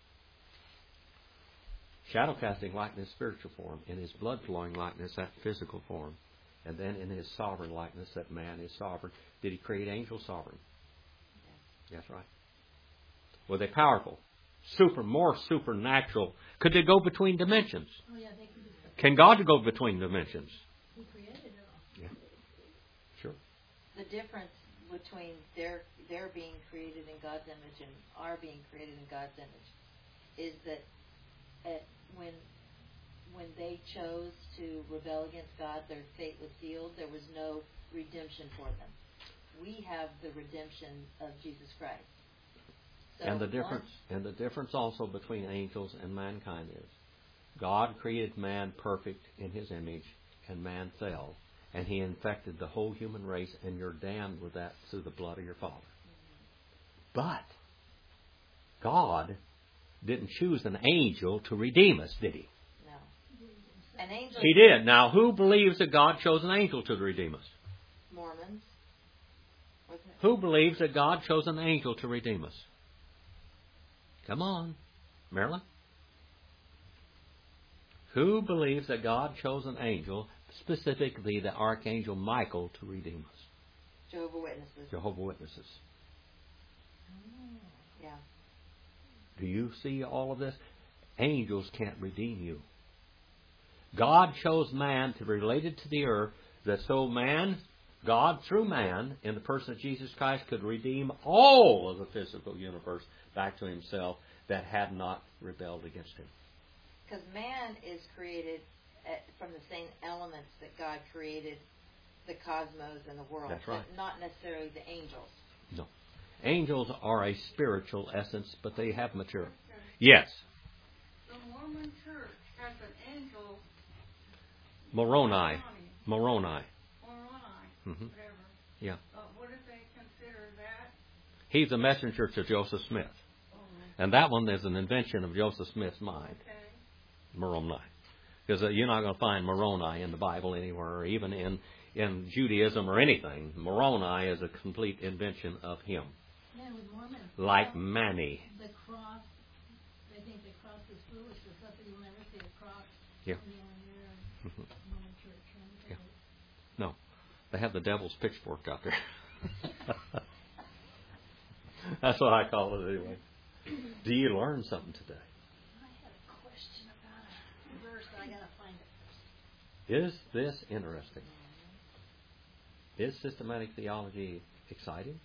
Shadow casting likeness, spiritual form. In His blood-flowing likeness, that physical form. And then in His sovereign likeness, that man is sovereign. Did He create angels sovereign? Yes, right. Were they powerful? Super, more supernatural. Could they go between dimensions? Oh, yeah, they can do that. Can God go between dimensions? He created it all. Yeah. Sure. The difference between their their being created in God's image and our being created in God's image is that at, when when they chose to rebel against God, their fate was sealed. There was no redemption for them. We have the redemption of Jesus Christ. So and the difference, and the difference also between angels and mankind is, God created man perfect in His image, and man fell, and He infected the whole human race, and you're damned with that through the blood of your Father. But God didn't choose an angel to redeem us, did He? No. An angel. He did. Now, who believes that God chose an angel to redeem us? Mormons. Who believes that God chose an angel to redeem us? Come on, Marilyn. Who believes that God chose an angel, specifically the Archangel Michael, to redeem us? Jehovah's Witnesses. Jehovah's Witnesses. Yeah. Do you see all of this? Angels can't redeem you. God chose man to be related to the earth, that so man, God through man, in the person of Jesus Christ, could redeem all of the physical universe back to himself that had not rebelled against him. Because man is created at, from the same elements that God created the cosmos and the world. That's right. But not necessarily the angels. No. Angels are a spiritual essence, but they have material. Yes. The Mormon Church has an angel. Moroni. Moroni. Moroni. Mm-hmm. Whatever. Yeah. Uh, what if they consider that? He's a messenger to Joseph Smith. Oh, And that one is an invention of Joseph Smith's mind. okay. Moroni. Because uh, you're not going to find Moroni in the Bible anywhere, or even in, in Judaism or anything. Moroni is a complete invention of him. Yeah, with Mormons. Like well, Manny. The cross, they think the cross is foolish or something. You'll never see a cross Yeah. anywhere near a Mormon church. Right? Yeah. No. They have the devil's pitchfork out there. That's what I call it anyway. Do you learn something today? I had a question about a verse, but I gotta find it. Is this interesting? Is systematic theology exciting?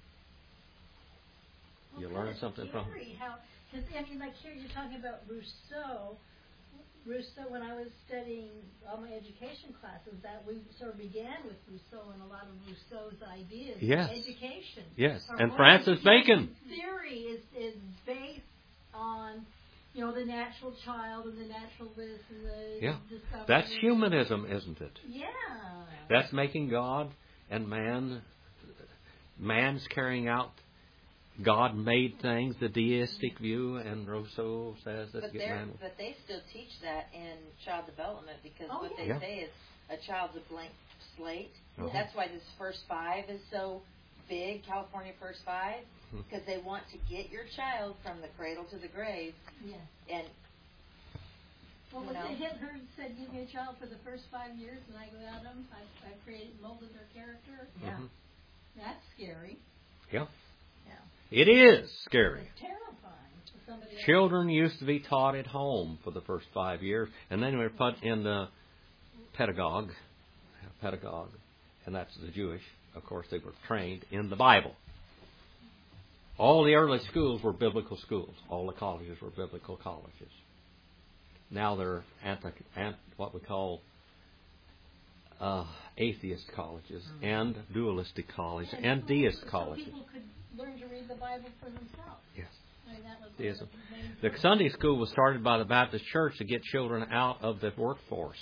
You Well, learn it's something from it? scary how, because I mean, like here you're talking about Rousseau. Rousseau, when I was studying all my education classes, that we sort of began with Rousseau and a lot of Rousseau's ideas. Yes. Education. Yes. Our And whole Francis education Bacon. theory is is based on, you know, the natural child and the natural this and the Yeah. discovery. That's humanism, isn't it? Yeah. That's making God and man, man's carrying out God-made things, the deistic view, and Rousseau says that But, man. but they still teach that in child development because Oh, what yeah. they Yeah. say is a child's a blank slate. Uh-huh. That's why this first five is so big, California First Five, Hmm. because they want to get your child from the cradle to the grave. Yeah. And Well, You what know? the Hitler said, give me a child for the first five years, and I go at them. I've, I've created, molded their character. yeah, Mhm. That's scary. Yeah. yeah. It is scary. It's terrifying for somebody else. Children used to be taught at home for the first five years, and then they were put in the pedagogue, pedagogue, and that's the Jewish. Of course, they were trained in the Bible. All the early schools were biblical schools. All the colleges were biblical colleges. Now they're anti, ant, what we call uh, atheist colleges, Mm-hmm. and dualistic colleges, And and so- deist so colleges. people could learn to read the Bible for themselves. Yes. I mean, that was Deism. one of the main The things. Sunday school was started by the Baptist Church to get children out of the workforce,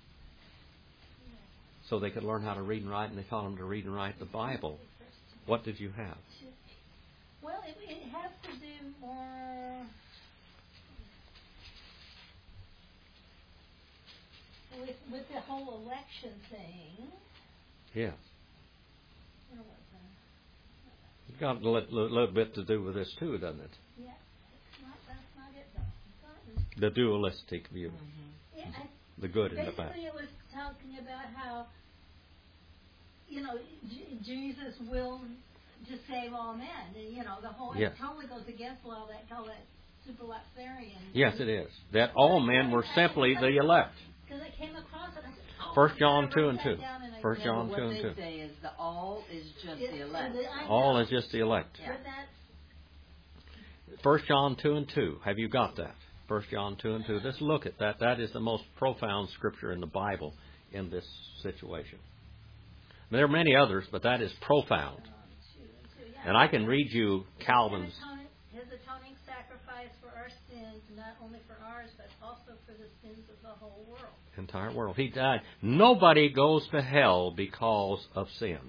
so they could learn how to read and write, and they taught them to read and write the Bible. What did you have? Well, it, it has to do more with with the whole election thing. Yes. Where was that? It's got a little, little bit to do with this too, doesn't it? Yeah, it's not. That's not it though. I thought it was. The dualistic view, Yeah, I, the good and the bad. basically, it was talking about how, you know, J- Jesus will to save all men. And, you know, the whole Yes. it totally goes against all that, all that superlapsarian. Yes, it is. That all men were simply the elect. Because I came across it. I said, oh, First I John wrote two and that two. down and I First said, John But two what and they two. say is the all is just It's- the elect. I All know, is just the elect. Yeah. But that's First John two and two. Have you got that? First John two and two. Let's look at that. That is the most profound scripture in the Bible in this situation. There are many others, but that is profound. um, two and two, yeah. And I can read you Calvin's. His atoning, his atoning sacrifice for our sins, not only for ours, but also for the sins of the whole world. Entire world. He died. Nobody goes to hell because of sin.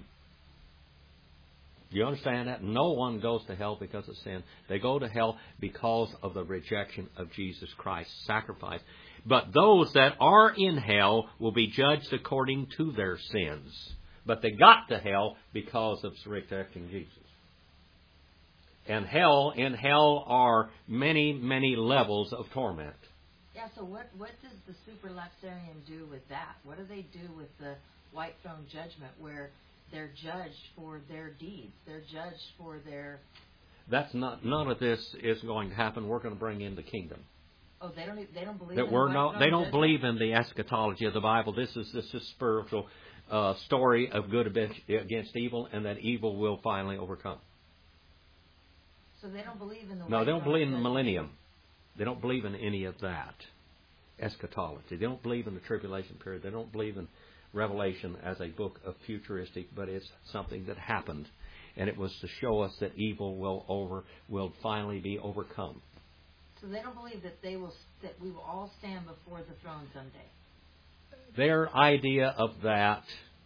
Do you understand that? No one goes to hell because of sin. They go to hell because of the rejection of Jesus Christ's sacrifice. But those that are in hell will be judged according to their sins. But they got to hell because of rejecting Jesus. And hell, in hell are many, many levels of torment. Yeah, so what, what does the superlapsarian do with that? What do they do with the white throne judgment where they're judged for their deeds? They're judged for their... That's not, none of this is going to happen. We're going to bring in the kingdom. Oh, they don't, they don't believe That in we're the white no, throne they don't judgment? believe in the eschatology of the Bible. This is this is spiritual uh, story of good against evil, and that evil will finally overcome. So they don't believe in the No, white they don't throne believe in the judgment? millennium. They don't believe in any of that eschatology. They don't believe in the tribulation period. They don't believe in Revelation as a book of futuristic, but it's something that happened, and it was to show us that evil will over will finally be overcome. So they don't believe that they will that we will all stand before the throne someday. Their idea of that,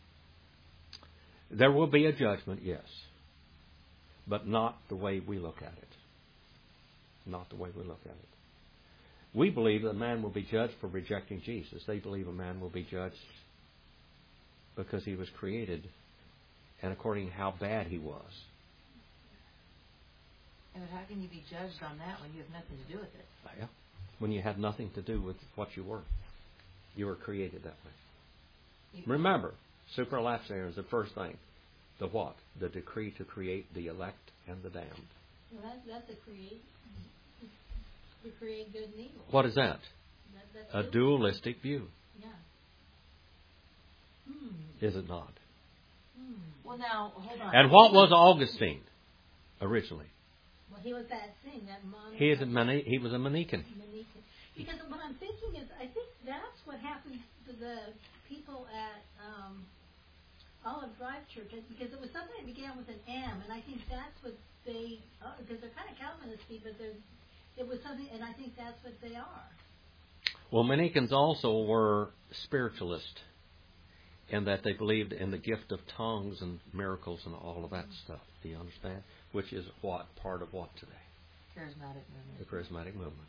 there will be a judgment, yes, but not the way we look at it. Not the way we look at it. We believe that man will be judged for rejecting Jesus. They believe a man will be judged because he was created and according to how bad he was. And how can you be judged on that when you have nothing to do with it? Yeah. When you had nothing to do with what you were. You were created that way. You, Remember, superlapsarian is the first thing. The what? The decree to create the elect and the damned. Well, that, that's a create, to create good and evil. What is that? That, that's A dualistic view, Yeah. Hmm. is it not? Hmm. Well, now, hold on. And what was Augustine originally? Well, he was that thing, that mon. He is a Mani- he was a Manichaean. Manichaean. Because what I'm thinking is, I think that's what happened to the people at um, Olive Drive Church, because it was something that began with an M, and I think that's what they, uh, because they're kind of Calvinisty, but they're, it was something, and I think that's what they are. Well, Manichaeans also were spiritualists in that they believed in the gift of tongues and miracles and all of that stuff. Do you understand? Which is what? Part of what today? Charismatic movement. The charismatic movement.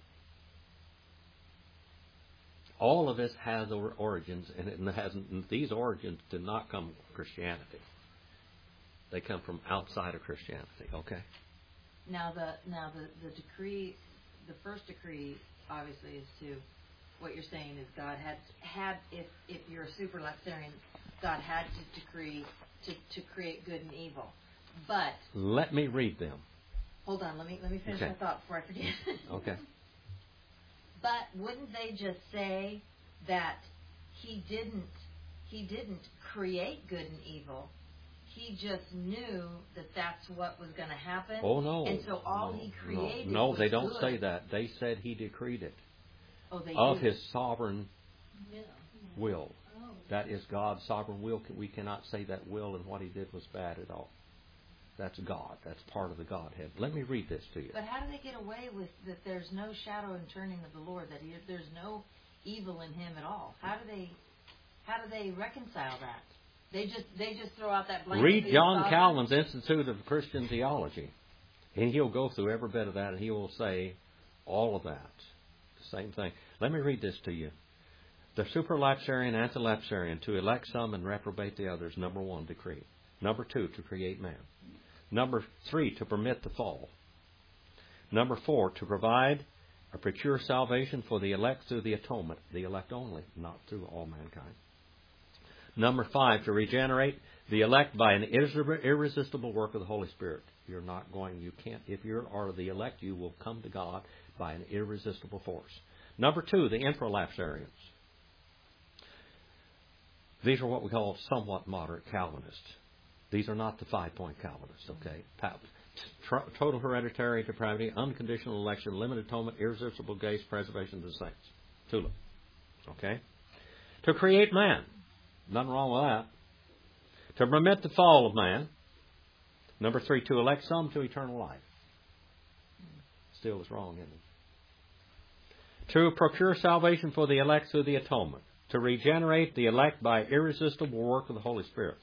All of this has or- origins, and it hasn't. These origins did not come from Christianity. They come from outside of Christianity. Okay. Now the now the, the decree, the first decree, obviously, is to what you're saying is God had had if if you're a superlapsarian, God had to decree to, to create good and evil. But let me read them. Hold on, let me let me finish Okay. my thought before I forget. Okay. But wouldn't they just say that he didn't he didn't create good and evil? He just knew that that's what was going to happen. Oh no. And so all no, he created No, no was they don't good. say that. They said he decreed it Oh, they of do. his sovereign Yeah. will. Oh. That is God's sovereign will. We cannot say that will and what he did was bad at all. That's God. That's part of the Godhead. Let me read this to you. But how do they get away with that? There's no shadow and turning of the Lord. That he, there's no evil in him at all. How do they? How do they reconcile that? They just they just throw out that blanket. Read being John sovereign? Calvin's Institute of Christian Theology, and he'll go through every bit of that, and he will say all of that. The same thing. Let me read this to you. The superlapsarian, antilapsarian, to elect some and reprobate the others, number one, decree. Number two, to create man. Number three, to permit the fall. Number four, to provide or procure salvation for the elect through the atonement, the elect only, not through all mankind. Number five, to regenerate the elect by an irresistible work of the Holy Spirit. You're not going, you can't, if you are the elect, you will come to God by an irresistible force. Number two, the infralapsarians. These are what we call somewhat moderate Calvinists. These are not the five-point Calvinists, okay? Total hereditary depravity, unconditional election, limited atonement, irresistible grace, preservation of the saints. Tulip. Okay? To create man. Nothing wrong with that. To permit the fall of man. Number three, to elect some to eternal life. Still is wrong, isn't it? To procure salvation for the elect through the atonement. To regenerate the elect by irresistible work of the Holy Spirit.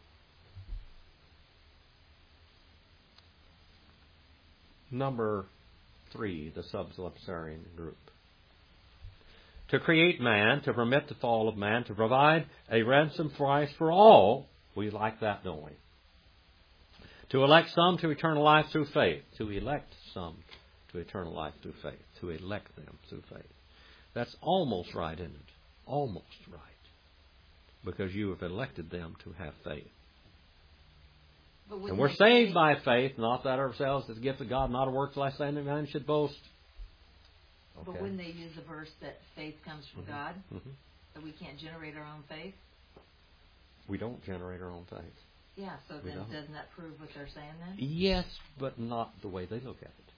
Number three, the subsilapsarian group. To create man, to permit the fall of man, to provide a ransom price for all. We like that, don't we? To elect some to eternal life through faith. To elect some to eternal life through faith. To elect them through faith. That's almost right, isn't it? Almost right. Because you have elected them to have faith. And we're saved by faith, not that ourselves is the gift of God, not a works lest any man should boast. Okay. But when they use the verse that faith comes from mm-hmm. God, mm-hmm. that we can't generate our own faith? We don't generate our own faith. Yeah, so we then don't. Doesn't that prove what they're saying then? Yes, but not the way they look at it.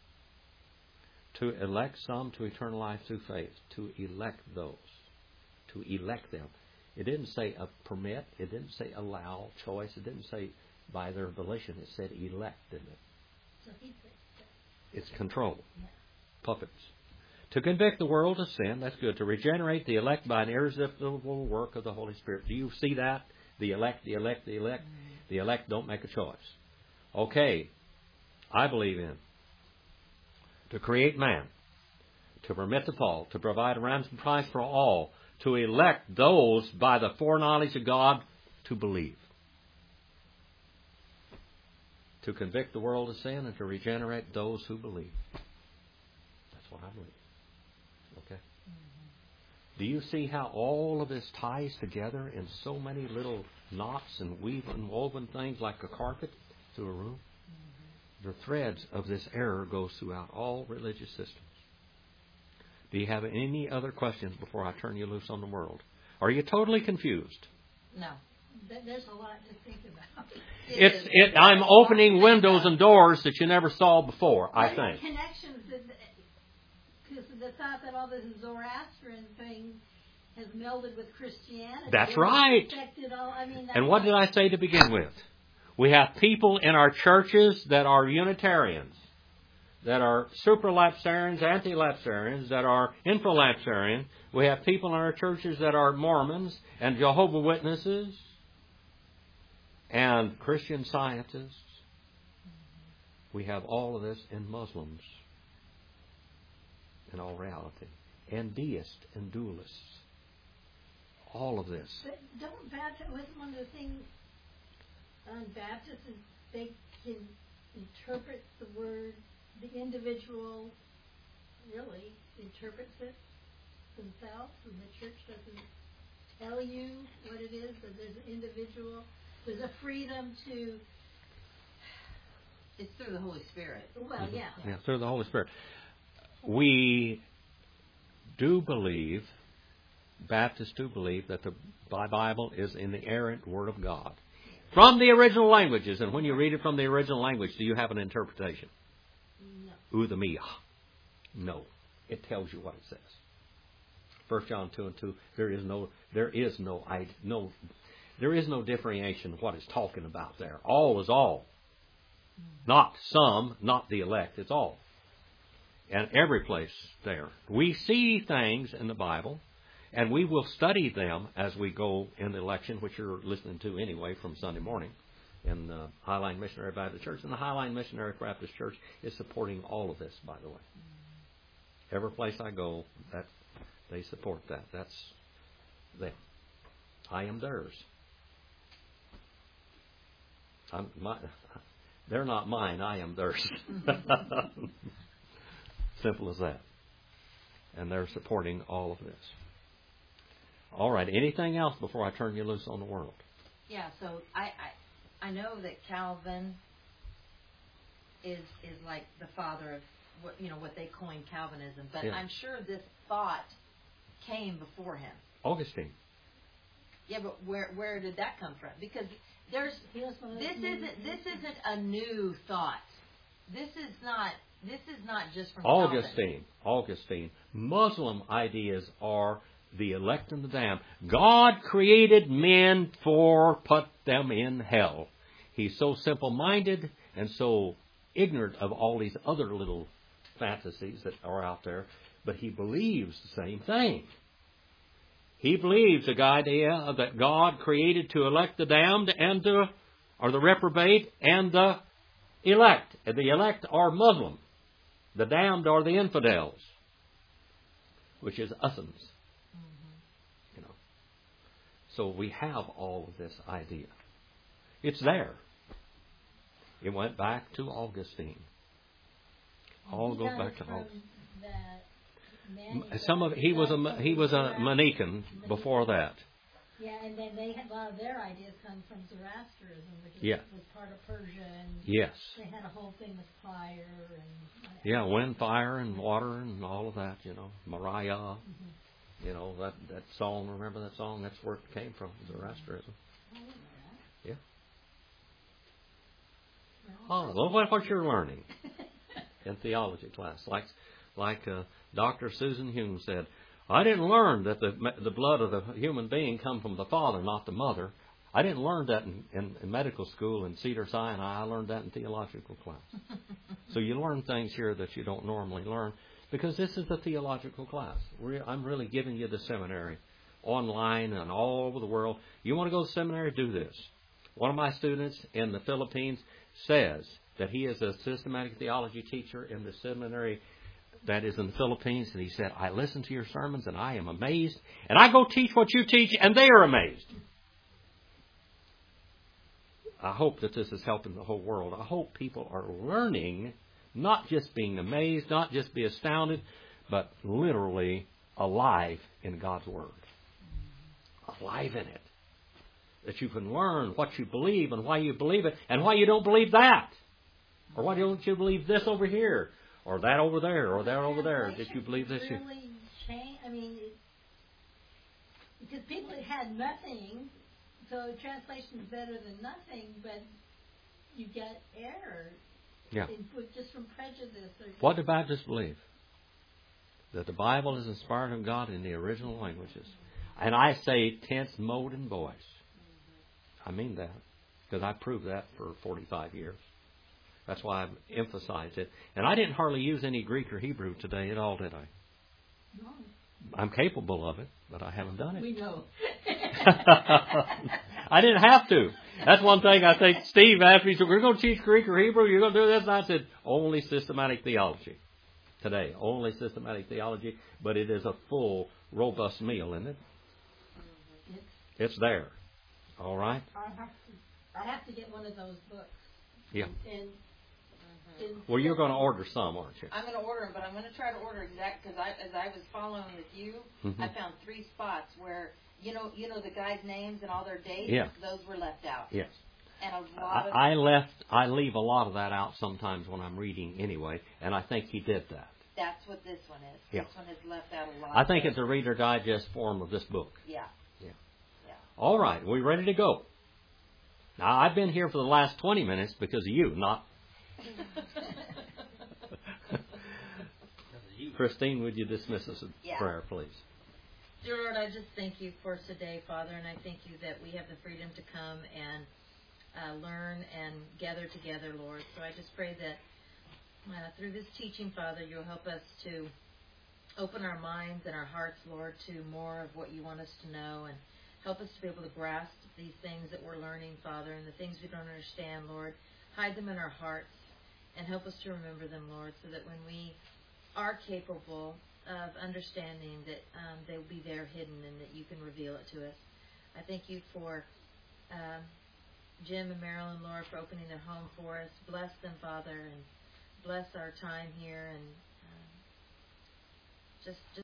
To elect some to eternal life through faith. To elect those. To elect them. It didn't say a permit. It didn't say allow, choice. It didn't say by their volition. It said elect, didn't it? So he said it's control. Yeah. Puppets. To convict the world of sin, that's good. To regenerate the elect by an irresistible work of the Holy Spirit. Do you see that? The elect, the elect, the elect. Mm-hmm. The elect don't make a choice. Okay, I believe in to create man, to permit the fall, to provide a ransom price for all, to elect those by the foreknowledge of God to believe. To convict the world of sin and to regenerate those who believe. That's what I believe. Okay? Mm-hmm. Do you see how all of this ties together in so many little knots and weaving, woven things like a carpet through a room? Mm-hmm. The threads of this error goes throughout all religious systems. Do you have any other questions before I turn you loose on the world? Are you totally confused? No. There's a lot to think about. It it's it. I'm opening windows and doors that you never saw before, I think. Connections, because the thought that all this Zoroastrian thing has melded with Christianity. That's right. All, I mean, that's and what like, did I say to begin with? We have people in our churches that are Unitarians, that are supralapsarians, anti-lapsarians, that are infralapsarian. We have people in our churches that are Mormons and Jehovah's Witnesses and Christian Scientists. We have all of this in Muslims in all reality. And deists and dualists. All of this. But don't Baptist, wasn't one of the things on Baptists is they can interpret the word, the individual really interprets it themselves, and the church doesn't tell you what it is, but there's an individual, there's a freedom to... It's through the Holy Spirit. Well, mm-hmm. yeah. Yeah, through the Holy Spirit. We do believe, Baptists do believe, that the Bible is in the inerrant Word of God. From the original languages. And when you read it from the original language, do you have an interpretation? No. Udamia. No. It tells you what it says. First John two and two, there is no there is no I no there is no differentiation of what it's talking about there. All is all. Not some, not the elect, it's all. And every place there. We see things in the Bible, and we will study them as we go in the election, which you're listening to anyway from Sunday morning in the Highline Missionary Baptist Church. And the Highline Missionary Baptist Church is supporting all of this, by the way. Every place I go, that they support that. That's them. I am theirs. I'm my, they're not mine. I am theirs. Simple as that. And they're supporting all of this. All right. Anything else before I turn you loose on the world? Yeah. So I I, I know that Calvin is is like the father of what you know what they coined Calvinism, but yeah. I'm sure this thought came before him. Augustine. Yeah, but where where did that come from? Because there's this isn't this isn't a new thought. This is not this is not just from Augustine. Calvin. Augustine. Muslim ideas are the elect and the damned. God created men for put them in hell. He's so simple-minded and so ignorant of all these other little fantasies that are out there, but he believes the same thing. He believes the idea that God created to elect the damned and the, or the reprobate and the elect. And the elect are Muslim. The damned are the infidels, which is us'ums. Mm-hmm. You know. So we have all of this idea. It's there. It went back to Augustine. All He goes got back it to from Augustine. that manual Some of he was a that he was a Zoroaster- Manican before that. Yeah, and then they had a lot of their ideas come from Zoroastrianism, which Yeah. was part of Persia, and Yes. they had a whole thing with fire and Yeah, wind, fire, and water, and all of that. You know, Mariah. Mhm. You know that that song. Remember that song? That's where it came from. Zoroastrianism. I didn't know Yeah. that. Oh, well, what what you're learning in theology class, like like uh, Doctor Susan Hume said. I didn't learn that the the blood of the human being come from the father, not the mother. I didn't learn that in, in, in medical school in Cedar Sinai. I learned that in theological class. So you learn things here that you don't normally learn because this is the theological class. We're, I'm really giving you the seminary online and all over the world. You want to go to seminary? Do this. One of my students in the Philippines says that he is a systematic theology teacher in the seminary that is in the Philippines, and he said, I listen to your sermons and I am amazed, and I go teach what you teach and they are amazed. I hope that this is helping the whole world. I hope people are learning, not just being amazed, not just be astounded, but literally alive in God's Word. Alive in it. That you can learn what you believe and why you believe it and why you don't believe that. Or why don't you believe this over here? Or that over there, or that over there. Did you believe this? Really change. I mean, it, because people had nothing, so translation is better than nothing. But you get error. Yeah. In, just from prejudice. Or What do Baptists believe? That the Bible is inspired of God in the original languages. And I say tense, mode, and voice. I mean that because I proved that for forty-five years. That's why I've emphasized it. And I didn't hardly use any Greek or Hebrew today at all, did I? No. I'm capable of it, but I haven't done it. We know. I didn't have to. That's one thing I think Steve asked me, so we're going to teach Greek or Hebrew, you're going to do this? And I said, only systematic theology. Today, only systematic theology, but it is a full, robust meal, isn't it? It's, It's there. All right? I have to. I have to get one of those books. Yeah. And, and Well, you're going to order some, aren't you? I'm going to order them, but I'm going to try to order exact because I, as I was following with you, Mm-hmm. I found three spots where you know, you know the guys' names and all their dates. Yeah. Those were left out. Yes. And a lot of I, I left. I leave a lot of that out sometimes when I'm reading anyway, and I think he did that. that's what this one is. Yeah. This one has left out a lot. I think of, it's a Reader Digest form of this book. Yeah. Yeah. Yeah. All right, we ready to go? Now, I've been here for the last twenty minutes because of you, not... Christine, would you dismiss us in Yeah. prayer, please? Dear Lord, I just thank you for today, Father, and I thank you that we have the freedom to come and uh, learn and gather together, Lord. So I just pray that uh, through this teaching, Father, you'll help us to open our minds and our hearts, Lord, to more of what you want us to know, and help us to be able to grasp these things that we're learning, Father, and the things we don't understand, Lord. Hide them in our hearts and help us to remember them, Lord, so that when we are capable of understanding that um, they'll be there hidden and that you can reveal it to us. I thank you for um, Jim and Marilyn, Lord, for opening their home for us. Bless them, Father, and bless our time here, and um, just, just